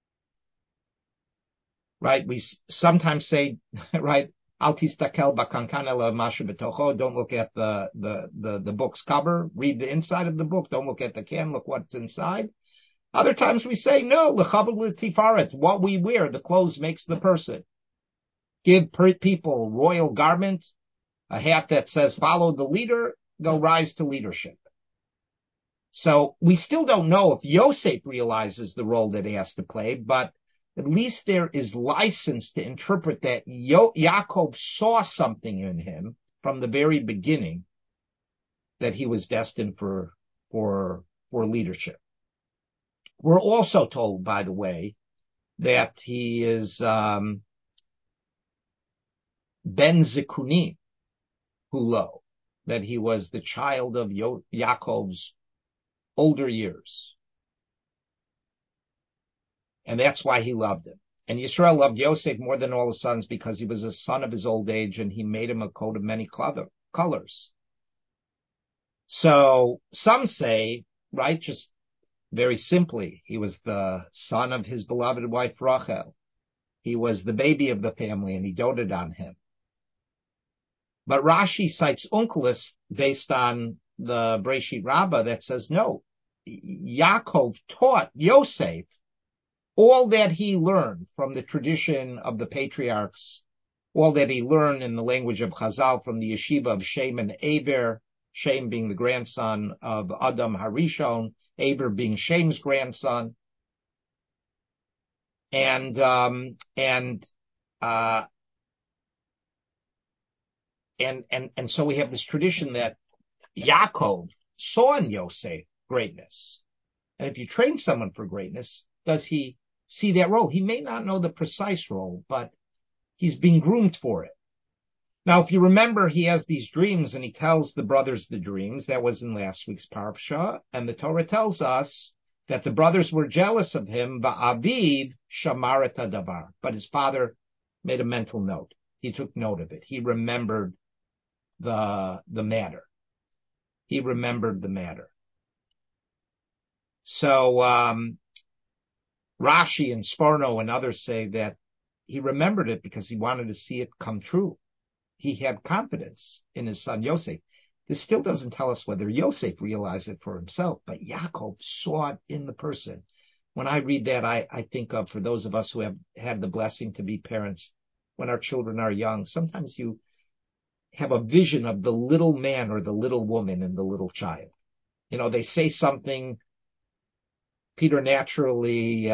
Right? We sometimes say, right, Al tistakel b'kankan ela masha b'tocho. Don't look at the book's cover. Read the inside of the book. Don't look at the can. Look what's inside. Other times we say, no, l'chavod l'tifaret. What we wear, the clothes makes the person. Give people royal garment, a hat that says follow the leader, they'll rise to leadership. So we still don't know if Yosef realizes the role that he has to play, but at least there is license to interpret that Yaakov saw something in him from the very beginning that he was destined for leadership. We're also told, by the way, that he is Ben Zikunim Hulo, that he was the child of Yaakov's older years. And that's why he loved him. And Yisrael loved Yosef more than all his sons because he was a son of his old age and he made him a coat of many colors. So some say, right, just very simply, he was the son of his beloved wife Rachel. He was the baby of the family and he doted on him. But Rashi cites Onkelos based on the Breshit Rabbah that says, no, Yaakov taught Yosef all that he learned from the tradition of the patriarchs, all that he learned in the language of Chazal from the yeshiva of Shem and Eber, Shem being the grandson of Adam Harishon, Eber being Shem's grandson. And so we have this tradition that Yaakov saw in Yosef greatness? And if you train someone for greatness, does he see that role? He may not know the precise role, but he's being groomed for it. Now, if you remember, he has these dreams and he tells the brothers the dreams. That was in last week's parasha. And the Torah tells us that the brothers were jealous of him, Ba'aviv shamaret hadavar. But his father made a mental note. He took note of it. He remembered the matter. He remembered the matter. So Rashi and Sforno and others say that he remembered it because he wanted to see it come true. He had confidence in his son Yosef. This still doesn't tell us whether Yosef realized it for himself, but Yaakov saw it in the person. When I read that, I think of, for those of us who have had the blessing to be parents, when our children are young, sometimes you have a vision of the little man or the little woman in the little child. You know, they say something preternaturally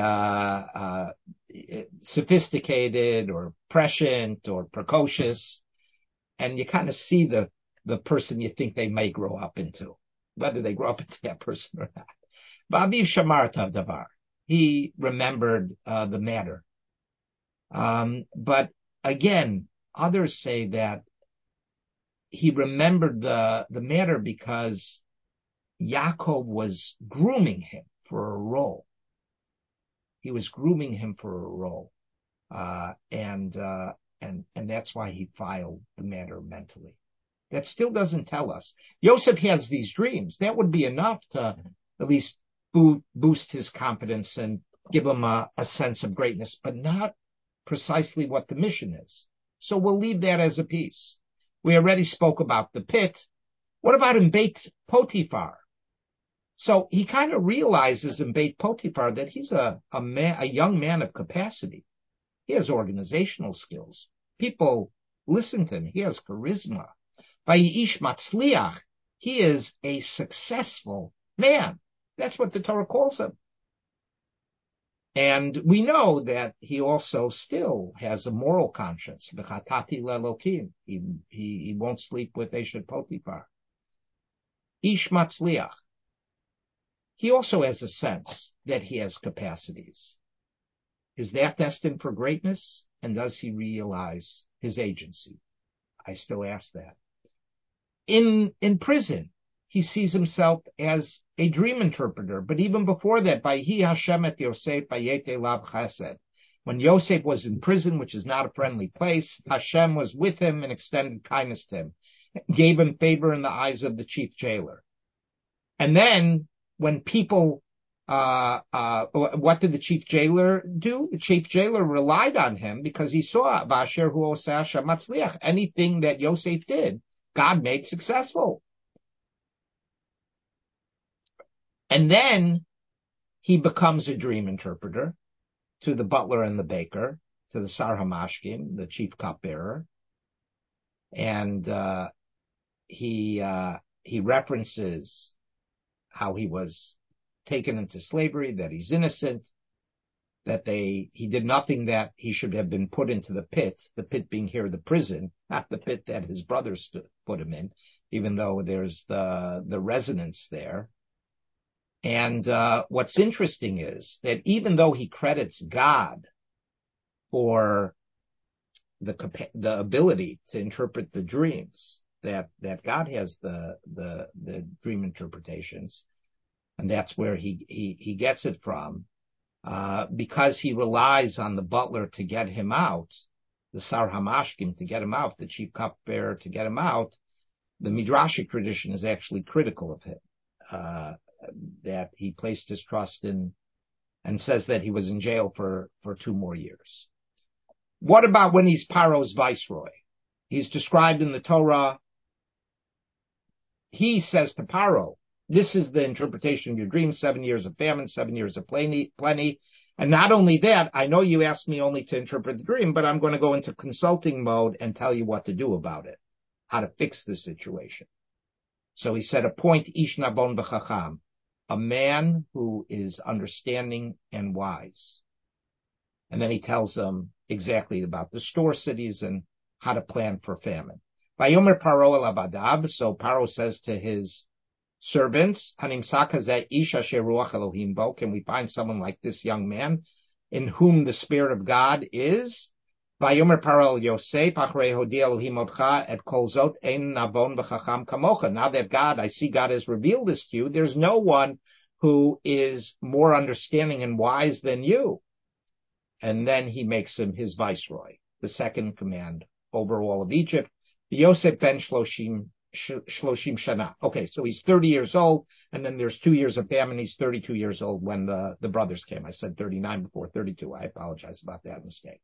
sophisticated or prescient or precocious, and you kind of see the person you think they may grow up into, whether they grow up into that person or not. Ba'aviv shamar davar. He remembered the matter. But again, others say that he remembered the matter because Yaakov was grooming him for a role. He was grooming him for a role. And that's why he filed the matter mentally. That still doesn't tell us. Yosef has these dreams. That would be enough to at least boost his confidence and give him a sense of greatness, but not precisely what the mission is. So we'll leave that as a piece. We already spoke about the pit. What about in Beit Potiphar? So he kind of realizes in Beit Potiphar that he's a young man of capacity. He has organizational skills. People listen to him. He has charisma. Vayish matzliach. He is a successful man. That's what the Torah calls him. And we know that he also still has a moral conscience. V'chatati le'elokim. He won't sleep with Eshet Potiphar. Ish matzliach. He also has a sense that he has capacities. Is that destined for greatness? And does he realize his agency? I still ask that. In prison, he sees himself as a dream interpreter. But even before that, Vayhi Hashem et Yosef vayete lav chesed. When Yosef was in prison, which is not a friendly place, Hashem was with him and extended kindness to him, gave him favor in the eyes of the chief jailer. And then when people, what did the chief jailer do? The chief jailer relied on him because he saw Vasher hu oseh Hashem matzliach. Anything that Yosef did, God made successful. And then he becomes a dream interpreter to the butler and the baker, to the Sar Hamashkim, the chief cupbearer. And he references how he was taken into slavery, that he's innocent, that he did nothing that he should have been put into the pit being here the prison, not the pit that his brothers put him in, even though there's the resonance there. And what's interesting is that even though he credits God for the ability to interpret the dreams, that God has the dream interpretations, and that's where he gets it from, because he relies on the butler to get him out, the Sar Hamashkim to get him out, the chief cupbearer to get him out. The Midrashic tradition is actually critical of him, that he placed his trust in, and says that he was in jail for 2 more years. What about when he's Paro's viceroy? He's described in the Torah. He says to Paro, this is the interpretation of your dream, 7 years of famine, 7 years of plenty. And not only that, I know you asked me only to interpret the dream, but I'm going to go into consulting mode and tell you what to do about it, how to fix the situation. So he said, appoint Ish Nabon B'chacham, a man who is understanding and wise. And then he tells them exactly about the store cities and how to plan for famine. Vayomer Paro el Abadav, so Paro says to his servants. Can we find someone like this young man in whom the Spirit of God is? Vayomer Paro Yosef, achrei hodi Elohim otcha et kol zot ein navon v'chacham kamocha. Now that I see God has revealed this to you, there's no one who is more understanding and wise than you. And then he makes him his viceroy, the second command over all of Egypt. Yosef ben Shloshim Shana. Okay, so he's 30 years old, and then there's 2 years of famine. He's 32 years old when the brothers came. I said 39 before 32. I apologize about that mistake.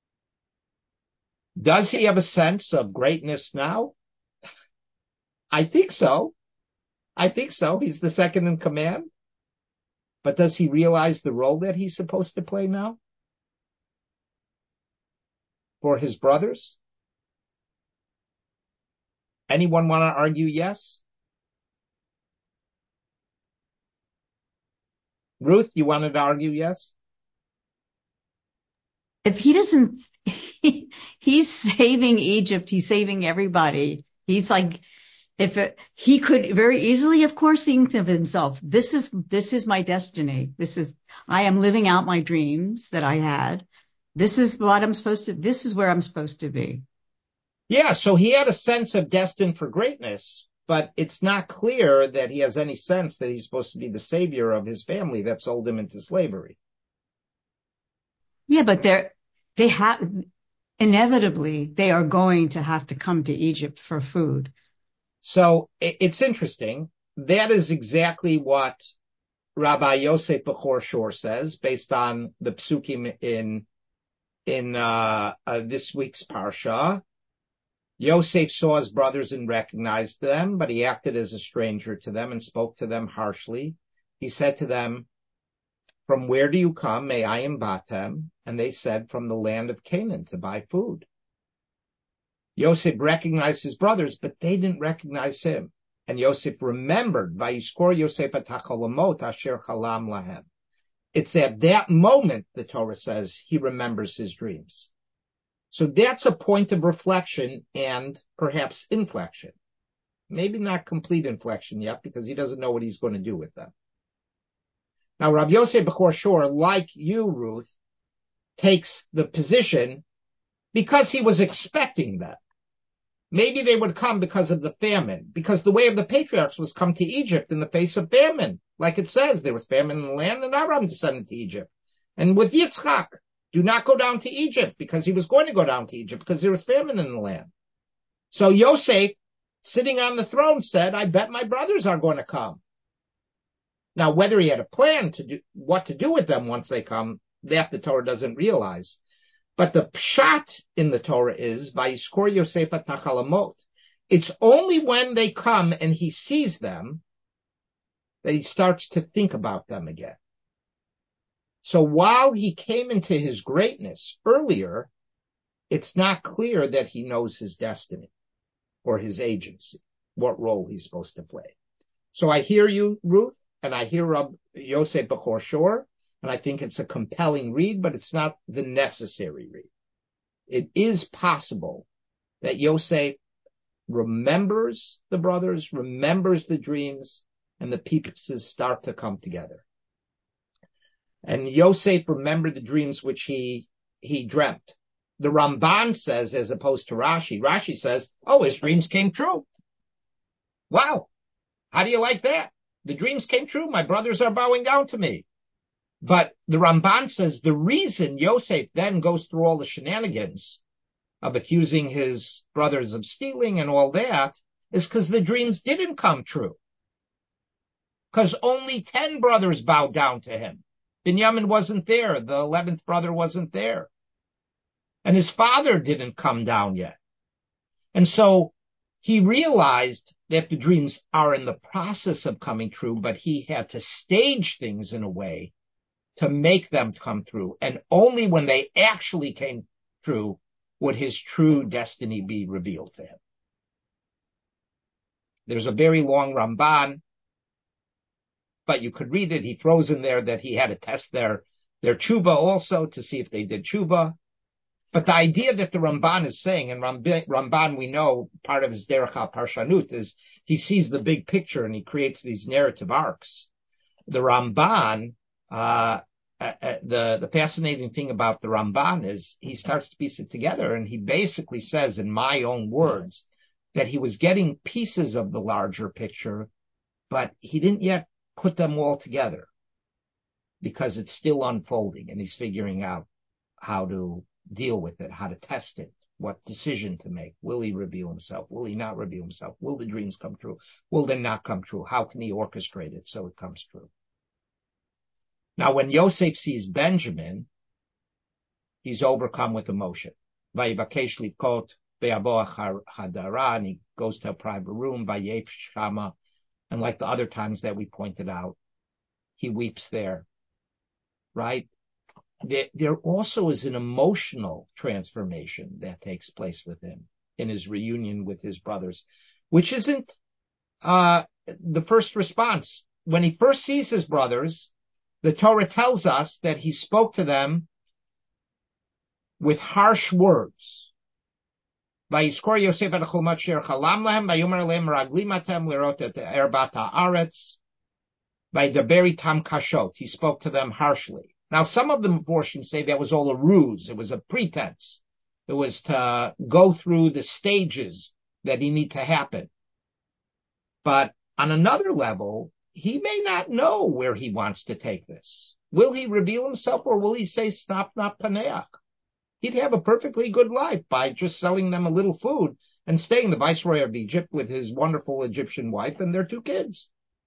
Does he have a sense of greatness now? I think so. He's the second in command. But does he realize the role that he's supposed to play now for his brothers? Anyone want to argue yes? Ruth, you wanted to argue yes? If he doesn't, he's saving Egypt. He's saving everybody. He's like, he could very easily, of course, think of himself. This is my destiny. I am living out my dreams that I had. This is where I'm supposed to be. Yeah. So he had a sense of destined for greatness, but it's not clear that he has any sense that he's supposed to be the savior of his family that sold him into slavery. Yeah, but inevitably they are going to have to come to Egypt for food. So it's interesting. That is exactly what Rabbi Yosef Bechor Shor says, based on the psukim in this week's parsha. Yosef saw his brothers and recognized them, but he acted as a stranger to them and spoke to them harshly. He said to them, "From where do you come? May I batem?" And they said, "From the land of Canaan to buy food." Yosef recognized his brothers, but they didn't recognize him. And Yosef remembered, Vayiskor Yosef atacholamot asher chalam lahem. It's at that moment, the Torah says, he remembers his dreams. So that's a point of reflection and perhaps inflection. Maybe not complete inflection yet, because he doesn't know what he's going to do with them. Now, Rav Yosef Bechor Shor, like you, Ruth, takes the position because he was expecting them. Maybe they would come because of the famine, because the way of the patriarchs was come to Egypt in the face of famine. Like it says, there was famine in the land, and Abraham descended to Egypt. And with Yitzchak, do not go down to Egypt, because he was going to go down to Egypt because there was famine in the land. So Yosef, sitting on the throne, said, I bet my brothers are going to come. Now, whether he had a plan to do what to do with them once they come, that the Torah doesn't realize. But the pshat in the Torah is, Vayiskor Yosef atachalamot. It's only when they come and he sees them that he starts to think about them again. So while he came into his greatness earlier, it's not clear that he knows his destiny or his agency, what role he's supposed to play. So I hear you, Ruth, and I hear Rabbi Yosef Bechor Shor, and I think it's a compelling read, but it's not the necessary read. It is possible that Yosef remembers the brothers, remembers the dreams, and the pieces start to come together. And Yosef remembered the dreams which he dreamt. The Ramban says, as opposed to Rashi says, oh, his dreams came true. Wow. How do you like that? The dreams came true. My brothers are bowing down to me. But the Ramban says the reason Yosef then goes through all the shenanigans of accusing his brothers of stealing and all that is because the dreams didn't come true. Because only 10 brothers bowed down to him. Binyamin wasn't there. The 11th brother wasn't there. And his father didn't come down yet. And so he realized that the dreams are in the process of coming true, but he had to stage things in a way to make them come through. And only when they actually came true would his true destiny be revealed to him. There's a very long Ramban, but you could read it. He throws in there that he had to test their tshuva also to see if they did tshuva. But the idea that the Ramban is saying, and Ramban, we know part of his Derech HaParshanut is he sees the big picture and he creates these narrative arcs. The Ramban, the fascinating thing about the Ramban is he starts to piece it together, and he basically says, in my own words, that he was getting pieces of the larger picture, but he didn't yet put them all together because it's still unfolding, and he's figuring out how to deal with it, how to test it, what decision to make. Will he reveal himself? Will he not reveal himself? Will the dreams come true? Will they not come true? How can he orchestrate it so it comes true? Now, when Yosef sees Benjamin, he's overcome with emotion. Vayivakesh livkot ve'yavo hadara, and he goes to a private room, vayef shama, and like the other times that we pointed out, he weeps there, right? There also is an emotional transformation that takes place with him in his reunion with his brothers, which isn't the first response. When he first sees his brothers, the Torah tells us that he spoke to them with harsh words. Vayiskor Yosef et chulmat sher chalam lahem, vayomer lehem raglim atem lerot et erbat haaretz, vayidaber itam kashot. He spoke to them harshly. Now, some of the Meforshim say that was all a ruse. It was a pretense. It was to go through the stages that need to happen. But on another level, he may not know where he wants to take this. Will he reveal himself, or will he say, stop, not paneach? He'd have a perfectly good life by just selling them a little food and staying the viceroy of Egypt with his wonderful Egyptian wife and their 2 kids.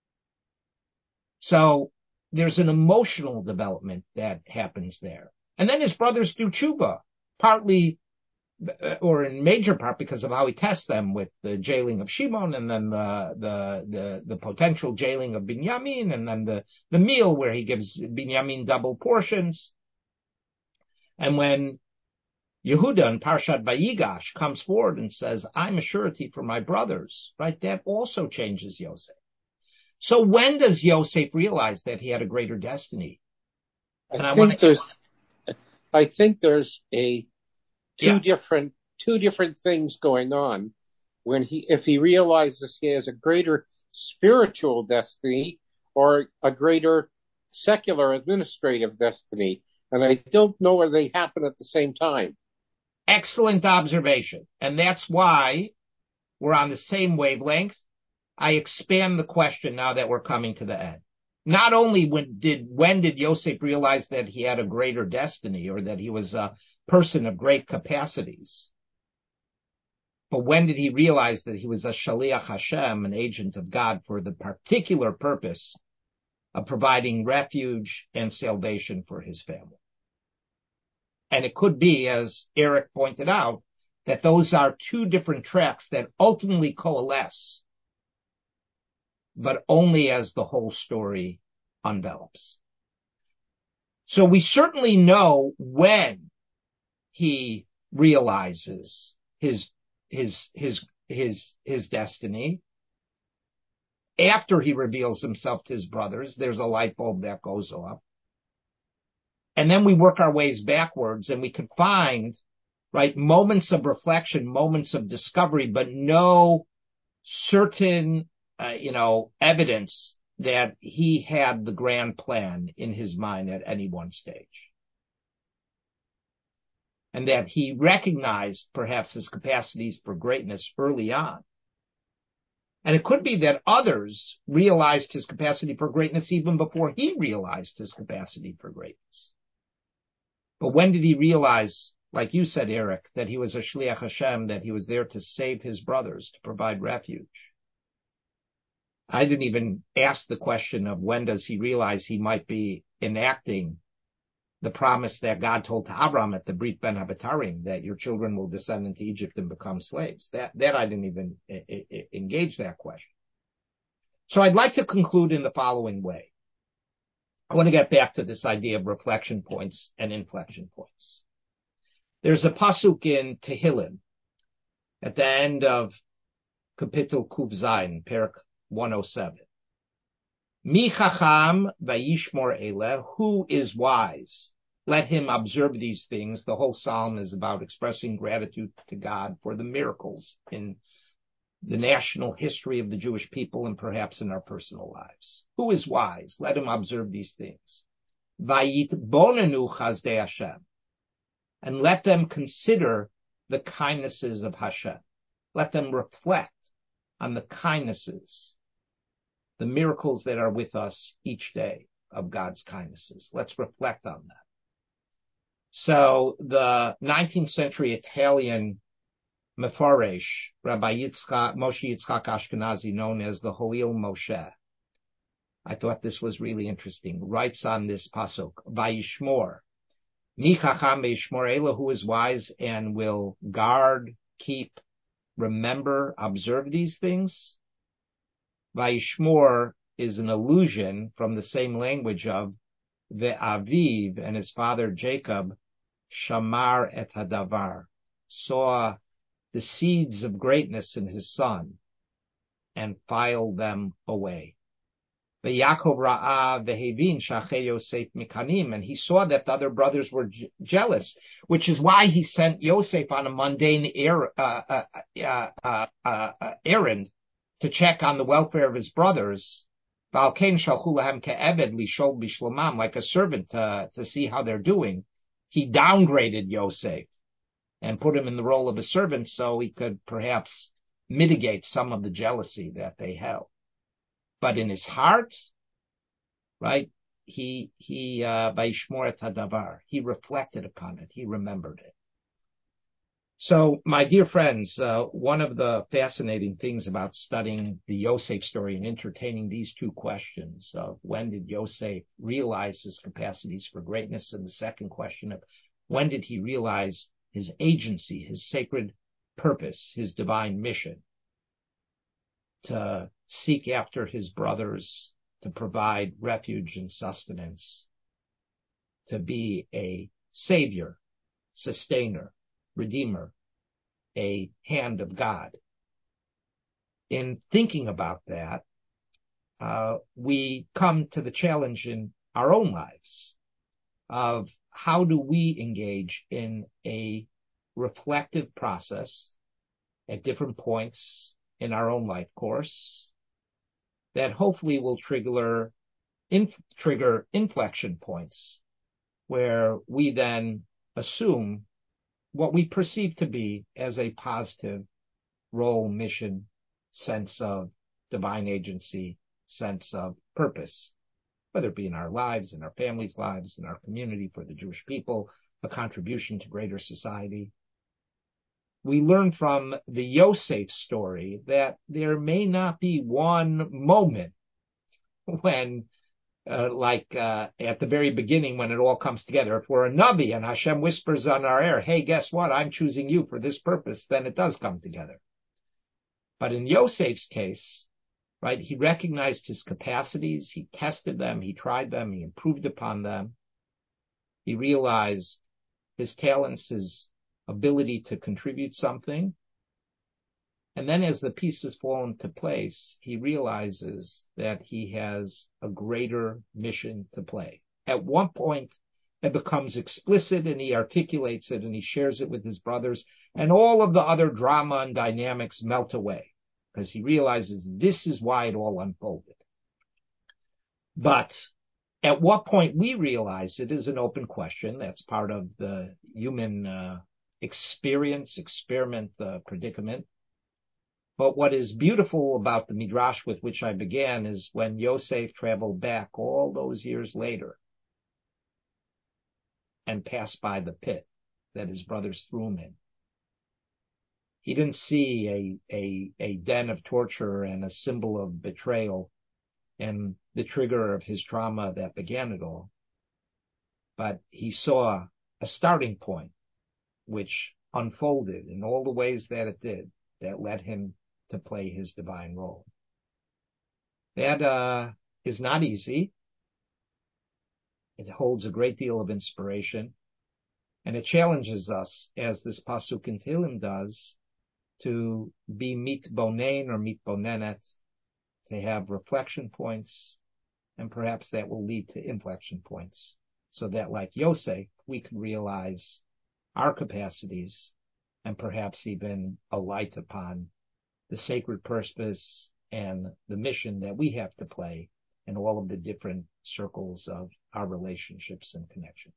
So there's an emotional development that happens there. And then his brothers do tshuva, partly or in major part because of how he tests them with the jailing of Shimon, and then the potential jailing of Binyamin, and then the meal where he gives Binyamin double portions. And when Yehuda in Parshat Vayigash comes forward and says, I'm a surety for my brothers, right? That also changes Yosef. So when does Yosef realize that he had a greater destiny? I think there's two different things going on if he realizes he has a greater spiritual destiny or a greater secular administrative destiny. And I don't know whether they happen at the same time. Excellent observation. And that's why we're on the same wavelength. I expand the question now that we're coming to the end. Not only when did Yosef realize that he had a greater destiny, or that he was a person of great capacities, but when did he realize that he was a Shaliach Hashem, an agent of God, for the particular purpose of providing refuge and salvation for his family? And it could be, as Eric pointed out, that those are 2 different tracks that ultimately coalesce, but only as the whole story envelops. So we certainly know when he realizes his destiny. After he reveals himself to his brothers, there's a light bulb that goes off. And then we work our ways backwards, and we can find, right, moments of reflection, moments of discovery, but no certain evidence that he had the grand plan in his mind at any one stage. And that he recognized perhaps his capacities for greatness early on. And it could be that others realized his capacity for greatness even before he realized his capacity for greatness. But when did he realize, like you said, Eric, that he was a Shliach Hashem, that he was there to save his brothers, to provide refuge? I didn't even ask the question of when does he realize he might be enacting the promise that God told to Abraham at the Brit Ben Habatarim, that your children will descend into Egypt and become slaves. That I didn't even engage that question. So I'd like to conclude in the following way. I want to get back to this idea of reflection points and inflection points. There's a pasuk in Tehillim at the end of Kapitel Kuv Zayin, Perek 107. Mi chacham vayishmor eleh, who is wise Let him observe these things. The whole psalm is about expressing gratitude to God for the miracles in the national history of the Jewish people and perhaps in our personal lives. Who is wise? Let him observe these things. Vayitbonenu chazdei Hashem. And let them consider the kindnesses of Hashem. Let them reflect on the kindnesses, the miracles that are with us each day of God's kindnesses. Let's reflect on that. So the 19th century Italian Mefaresh, Rabbi Moshe Yitzchak Ashkenazi, known as the Ho'il Moshe, I thought this was really interesting, writes on this pasuk, Vayishmor, Mi chacham vayishmor ela, who is wise and will guard, keep, remember, observe these things. Vayishmor is an allusion from the same language of Ve'aviv, and his father Jacob, Shamar et hadavar, saw the seeds of greatness in his son and filed them away. Yaakov Ra'ah Vehevin Shachei Yosef Mikanim, and he saw that the other brothers were jealous, which is why he sent Yosef on a mundane errand to check on the welfare of his brothers. Valkein Shalchu Lahem Ke'eved Lishol Bishlomam, like a servant to see how they're doing. He downgraded Yosef and put him in the role of a servant so he could perhaps mitigate some of the jealousy that they held. But in his heart, right, he Vayishmor et hadavar, he reflected upon it, he remembered it. So, my dear friends, one of the fascinating things about studying the Yosef story and entertaining these two questions of when did Yosef realize his capacities for greatness, and the second question of when did he realize his agency, his sacred purpose, his divine mission to seek after his brothers, to provide refuge and sustenance, to be a savior, sustainer, redeemer, a hand of God. In thinking about that, we come to the challenge in our own lives of how do we engage in a reflective process at different points in our own life course that hopefully will trigger inflection points where we then assume what we perceive to be as a positive role, mission, sense of divine agency, sense of purpose, whether it be in our lives, in our families' lives, in our community, for the Jewish people, a contribution to greater society. We learn from the Yosef story that there may not be one moment when, at the very beginning when it all comes together. If we're a Navi and Hashem whispers on our ear, hey, guess what? I'm choosing you for this purpose, then it does come together. But in Yosef's case, right, he recognized his capacities, he tested them, he tried them, he improved upon them. He realized his talents, his ability to contribute something. And then as the pieces fall into place, he realizes that he has a greater mission to play. At one point, it becomes explicit and he articulates it and he shares it with his brothers, and all of the other drama and dynamics melt away because he realizes this is why it all unfolded. But at what point we realize it is an open question. That's part of the human experiment, predicament. But what is beautiful about the Midrash with which I began is when Yosef traveled back all those years later and passed by the pit that his brothers threw him in. He didn't see a den of torture and a symbol of betrayal and the trigger of his trauma that began it all. But he saw a starting point which unfolded in all the ways that it did, that led him to play his divine role. That is not easy. It holds a great deal of inspiration, and it challenges us, as this pasuk in Tehillim does, to be mitbonen or mitbonenet, to have reflection points, and perhaps that will lead to inflection points. so that like Yosef, we can realize our capacities and perhaps even alight upon the sacred purpose and the mission that we have to play in all of the different circles of our relationships and connection.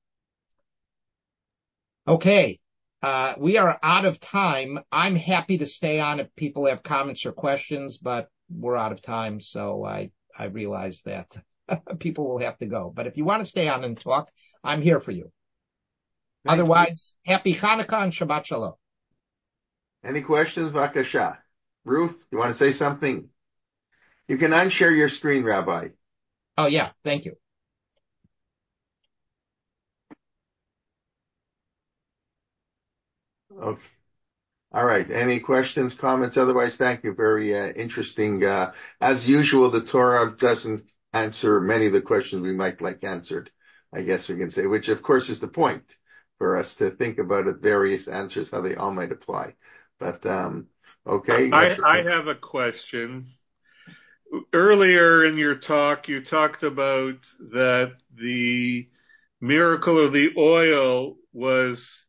Okay. We are out of time. I'm happy to stay on if people have comments or questions, but we're out of time. So I realize that people will have to go. But if you want to stay on and talk, I'm here for you. Otherwise, happy Hanukkah and Shabbat Shalom. Any questions, Vakasha? Ruth, you want to say something? You can unshare your screen, Rabbi. Oh, yeah. Thank you. Okay. All right. Any questions, comments? Otherwise, thank you. Very interesting. As usual, the Torah doesn't answer many of the questions we might like answered, I guess we can say, which of course is the point for us to think about it, various answers, how they all might apply. But, okay. I have a question. Earlier in your talk, you talked about that the miracle of the oil was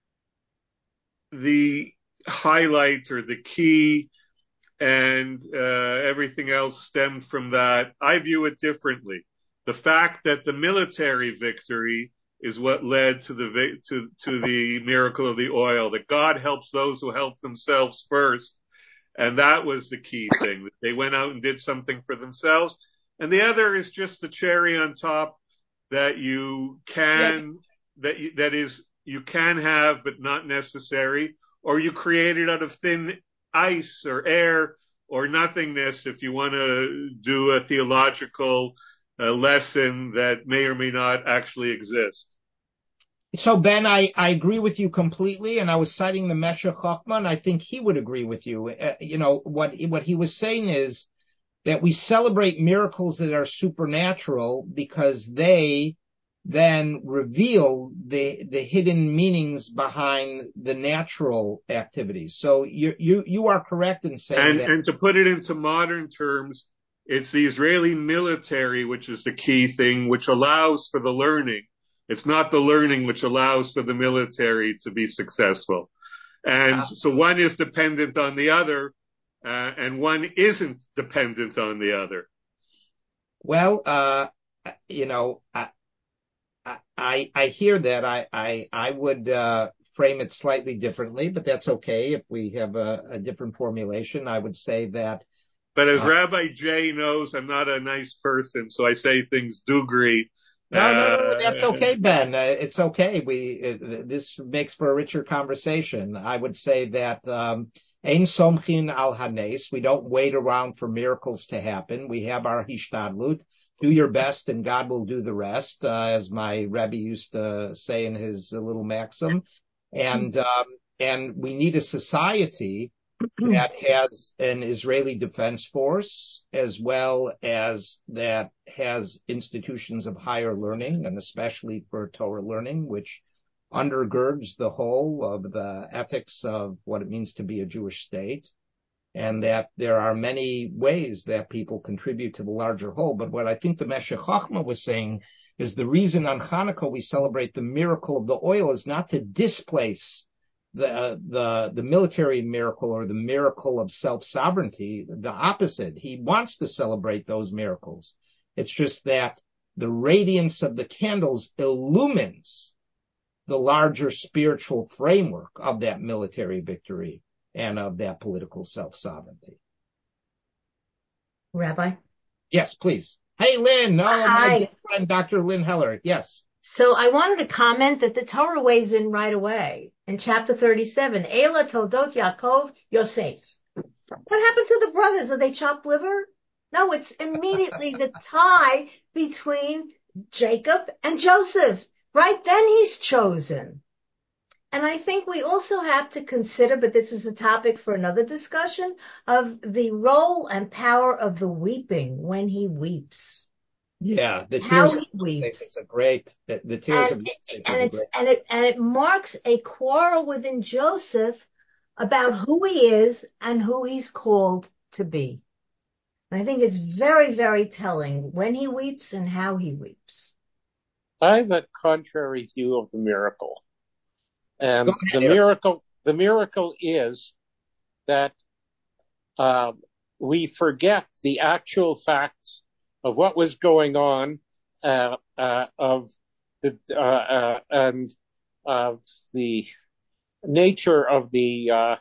the highlight or the key, and everything else stemmed from that. I view it differently. The fact that the military victory is what led to the miracle of the oil, that God helps those who help themselves first. And that was the key thing, that they went out and did something for themselves. And the other is just the cherry on top that you can, you can have, but not necessary, or you create it out of thin ice or air or nothingness if you want to do a theological lesson that may or may not actually exist. So, Ben, I agree with you completely, and I was citing the Meshech Chochmah, and I think he would agree with you. What he was saying is that we celebrate miracles that are supernatural because they then reveal the hidden meanings behind the natural activities. So you are correct in saying that. And to put it into modern terms, it's the Israeli military, which is the key thing, which allows for the learning. It's not the learning which allows for the military to be successful. And so one is dependent on the other, and one isn't dependent on the other. Well, I hear that. I would frame it slightly differently, but that's okay. If we have a different formulation, I would say that. But as Rabbi Jay knows, I'm not a nice person, so I say things dugri. No, that's okay, Ben. It's okay. This makes for a richer conversation. I would say that ein somchin al hanes. We don't wait around for miracles to happen. We have our hishtadlut. Do your best, and God will do the rest, as my Rebbe used to say in his little maxim. And we need a society that has an Israeli Defense Force, as well as that has institutions of higher learning, and especially for Torah learning, which undergirds the whole of the ethics of what it means to be a Jewish state, and that there are many ways that people contribute to the larger whole. But what I think the Meshech Chochmah was saying is the reason on Hanukkah we celebrate the miracle of the oil is not to displace the military miracle or the miracle of self-sovereignty. The opposite. He wants to celebrate those miracles. It's just that the radiance of the candles illumines the larger spiritual framework of that military victory and of that political self-sovereignty. Rabbi? Yes, please. Hey, Lynn. Hi. My good friend, Dr. Lynn Heller. Yes. So I wanted to comment that the Torah weighs in right away. In chapter 37, Eila Toldot Yaakov Yosef. What happened to the brothers? Did they chop liver? No, it's immediately the tie between Jacob and Joseph. Right then he's chosen. And I think we also have to consider, but this is a topic for another discussion, of the role and power of the weeping when he weeps. Yeah, the How tears he weeps. It's a great. The tears of Yosef and it marks a quarrel within Joseph about who he is and who he's called to be. And I think it's very, very telling when he weeps and how he weeps. I have a contrary view of the miracle. And Go ahead, the miracle is that we forget the actual facts of what was going on, of the nature of the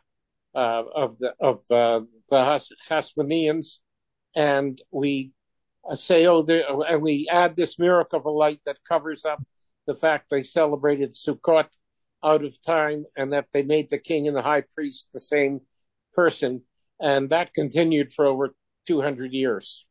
Hasmoneans, and we say, and we add this miracle of a light that covers up the fact they celebrated Sukkot out of time, and that they made the king and the high priest the same person, and that continued for over 200 years.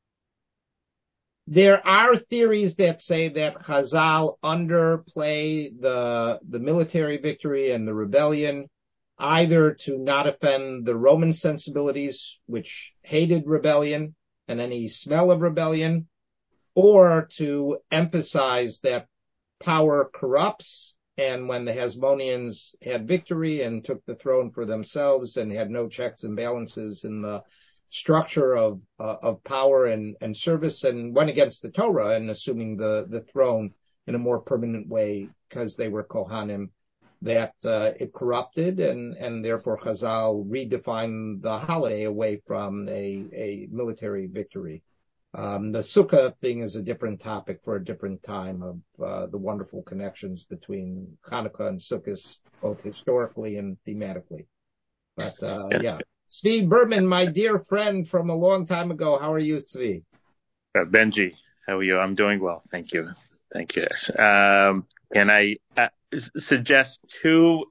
There are theories that say that Chazal underplay the military victory and the rebellion, either to not offend the Roman sensibilities, which hated rebellion and any smell of rebellion, or to emphasize that power corrupts, and when the Hasmoneans had victory and took the throne for themselves and had no checks and balances in the structure of power and service, and went against the Torah and assuming the throne in a more permanent way because they were Kohanim, that it corrupted, and therefore Chazal redefined the holiday away from a military victory. The Sukkah thing is a different topic for a different time of the wonderful connections between Hanukkah and Sukkot, both historically and thematically. But yeah. Tzvi Berman, my dear friend from a long time ago. How are you, Tzvi? Benji, how are you? I'm doing well. Thank you. Thank you. Can I suggest two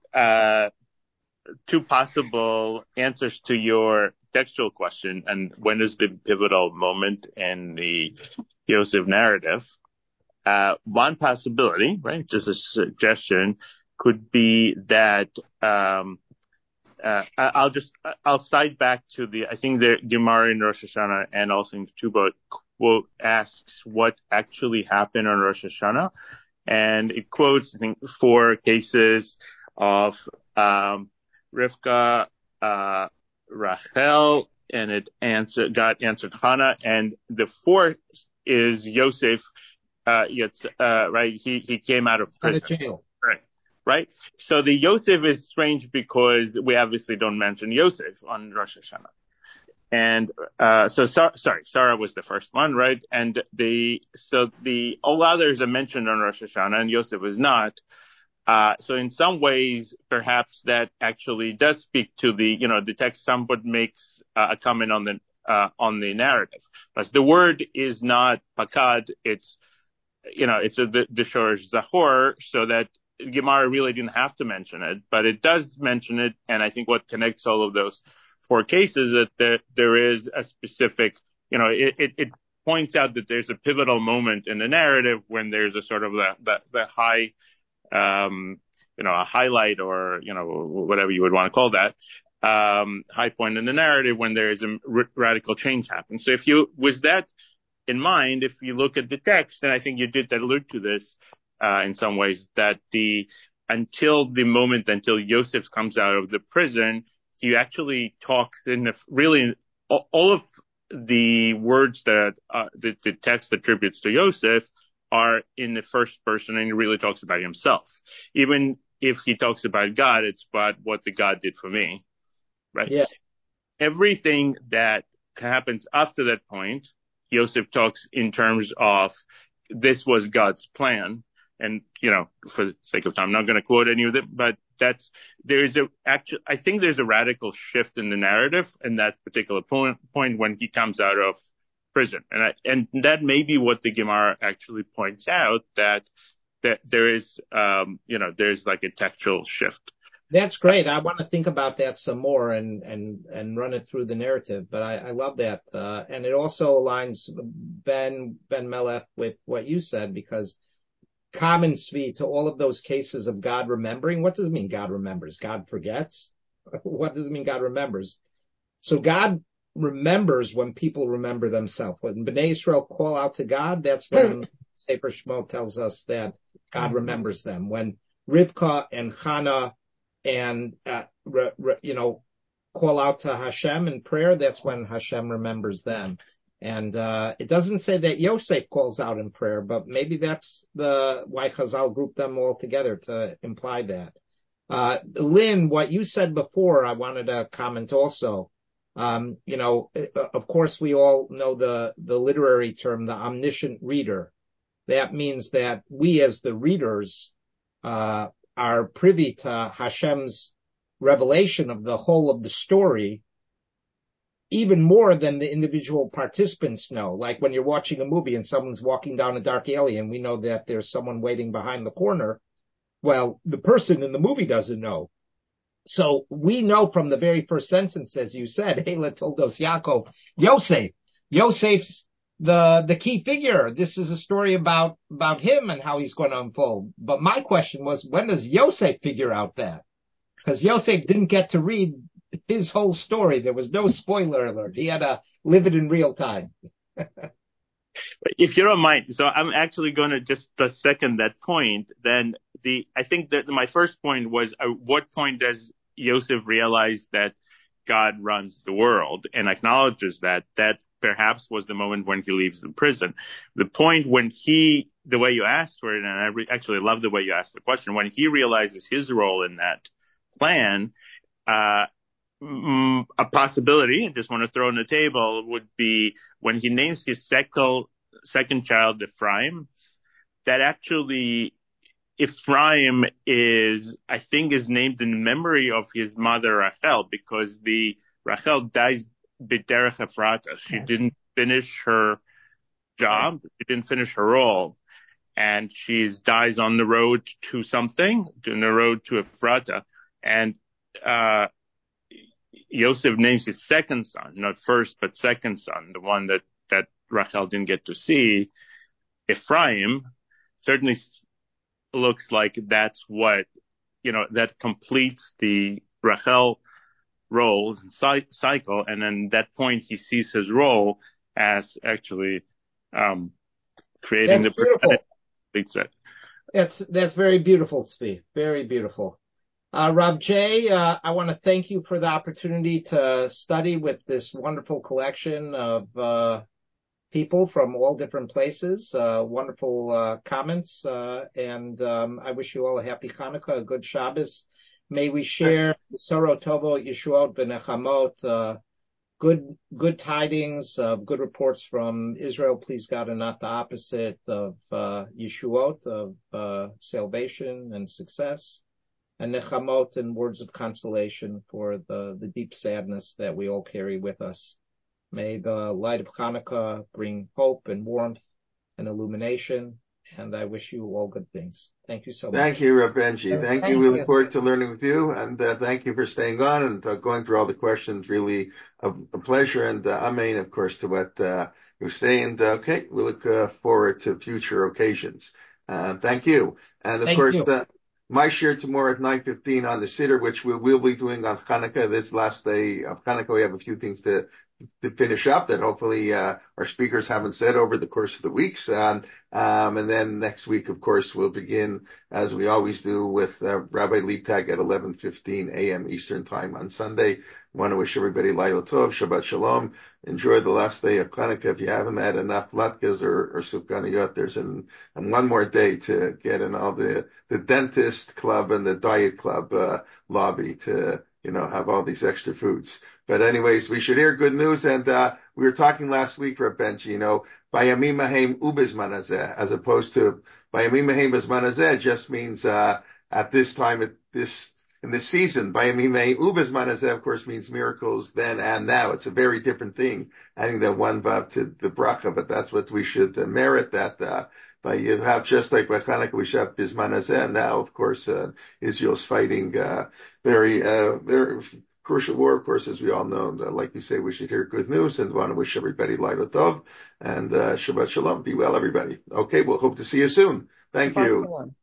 possible answers to your textual question, and when is the pivotal moment in the Yosef narrative? One possibility, right, just a suggestion, could be that I'll cite back to I think the Gemara in Rosh Hashanah and also in Ketubot quote asks what actually happened on Rosh Hashanah, and it quotes, I think, 4 cases of Rivka, Rachel, and God answered Hannah, and the 4th is Yosef. Right? He came out of prison. Right. So the Yosef is strange because we obviously don't mention Yosef on Rosh Hashanah. And, Sarah was the first one, right? And all others are mentioned on Rosh Hashanah and Yosef is not. So in some ways, perhaps that actually does speak to the text somewhat makes a comment on the narrative. But the word is not pakad, it's the shorish zahor, so that Gemara really didn't have to mention it, but it does mention it. And I think what connects all of those 4 cases is that there is a specific, it points out that there's a pivotal moment in the narrative when there's a sort of the high, a highlight, or, whatever you would want to call that, high point in the narrative when there is a radical change happen. So with that in mind, if you look at the text, and I think you did allude to this, in some ways, that until Yosef comes out of the prison, he actually talks really all of the words that the text attributes to Yosef are in the first person, and he really talks about himself. Even if he talks about God, it's about what the God did for me, right? Yeah. Everything that happens after that point, Yosef talks in terms of this was God's plan. And, for the sake of time, I'm not going to quote any of them, but I think there's a radical shift in the narrative in that particular point when he comes out of prison. And that may be what the Gemara actually points out, that there is, there's like a textual shift. That's great. I want to think about that some more and run it through the narrative, but I love that. And it also aligns Ben Melech with what you said, because common, Tzvi, to all of those cases of God remembering. What does it mean God remembers? God forgets? What does it mean God remembers? So God remembers when people remember themselves. When Bnei Israel call out to God, that's when Sefer Shemot tells us that God remembers them. When Rivka and Hannah and, call out to Hashem in prayer, that's when Hashem remembers them. And it doesn't say that Yosef calls out in prayer, but maybe that's why Chazal grouped them all together to imply that. Lynn, what you said before, I wanted to comment also. Of course, we all know the literary term, the omniscient reader. That means that we as the readers are privy to Hashem's revelation of the whole of the story, even more than the individual participants know. Like when you're watching a movie and someone's walking down a dark alley and we know that there's someone waiting behind the corner. Well, the person in the movie doesn't know. So we know from the very first sentence, as you said, Eila Toldos Yaakov, Yosef. Yosef's the key figure. This is a story about him and how he's going to unfold. But my question was, when does Yosef figure out that? Because Yosef didn't get to read his whole story. There was no spoiler alert. He had to live it in real time. If you don't mind, so I'm actually going to just second that point. Then I think that my first point was, at what point does Yosef realize that God runs the world and acknowledges that perhaps was the moment when he leaves the prison. The point when the way you asked for it, and I actually love the way you asked the question, when he realizes his role in that plan, a possibility, I just want to throw on the table, would be when he names his second child Ephraim, that actually Ephraim is named in memory of his mother Rachel, because Rachel dies b'derech Ephrata. She didn't finish her job, she didn't finish her role, and she dies on the road to something, on the road to Ephrata. And Yosef names his second son, not first, but second son, the one that Rachel didn't get to see, Ephraim. Certainly looks like that's what, that completes the Rachel role and cycle. And then that point, he sees his role as actually creating that's the beautiful. That's very beautiful, Tzvi. Very beautiful. Rob J., I want to thank you for the opportunity to study with this wonderful collection of people from all different places. Wonderful comments. And I wish you all a happy Hanukkah, a good Shabbos. May we share Sorot Tovot, Yeshuot, Benechamot, good tidings, good reports from Israel, please God, and not the opposite, of Yeshuot, of salvation and success, and Nechamot, and words of consolation for the deep sadness that we all carry with us. May the light of Hanukkah bring hope and warmth and illumination, and I wish you all good things. Thank you so much. Thank you, Rav Benji. Thank you. We look forward to learning with you, and thank you for staying on and going through all the questions. Really a pleasure, and amen, of course, to what you're saying. Okay, we look forward to future occasions. Thank you. And, of course, my share tomorrow at 9:15 on the Siddur, which we will be doing on Hanukkah. This last day of Hanukkah, we have a few things to finish up that hopefully our speakers haven't said over the course of the weeks. And then next week, of course, we'll begin, as we always do, with Rabbi Leibtag at 11:15 a.m. Eastern Time on Sunday. I want to wish everybody Laila Tov, Shabbat Shalom. Enjoy the last day of Hanukkah. If you haven't had enough latkes or sufganiyot, there's one more day to get in all the dentist club and the diet club lobby to have all these extra foods. But anyways, we should hear good news. And we were talking last week, Reb Benji, Bayamim Haim Ubizman Hazeh, as opposed to Bayamim Haim Bizman Hazeh just means at this time, in this season. Bayamim Haim Ubizman Hazeh, of course, means miracles then and now. It's a very different thing, adding that one vav to the bracha, but that's what we should merit, that but you have, just like by Chanukah, we should have Bizman Hazeh. Now, of course, Israel's fighting very crucial war, of course, as we all know. Like you say, we should hear good news, and want to wish everybody Laila Tov and Shabbat Shalom. Be well, everybody. Okay, we'll hope to see you soon. Thank you.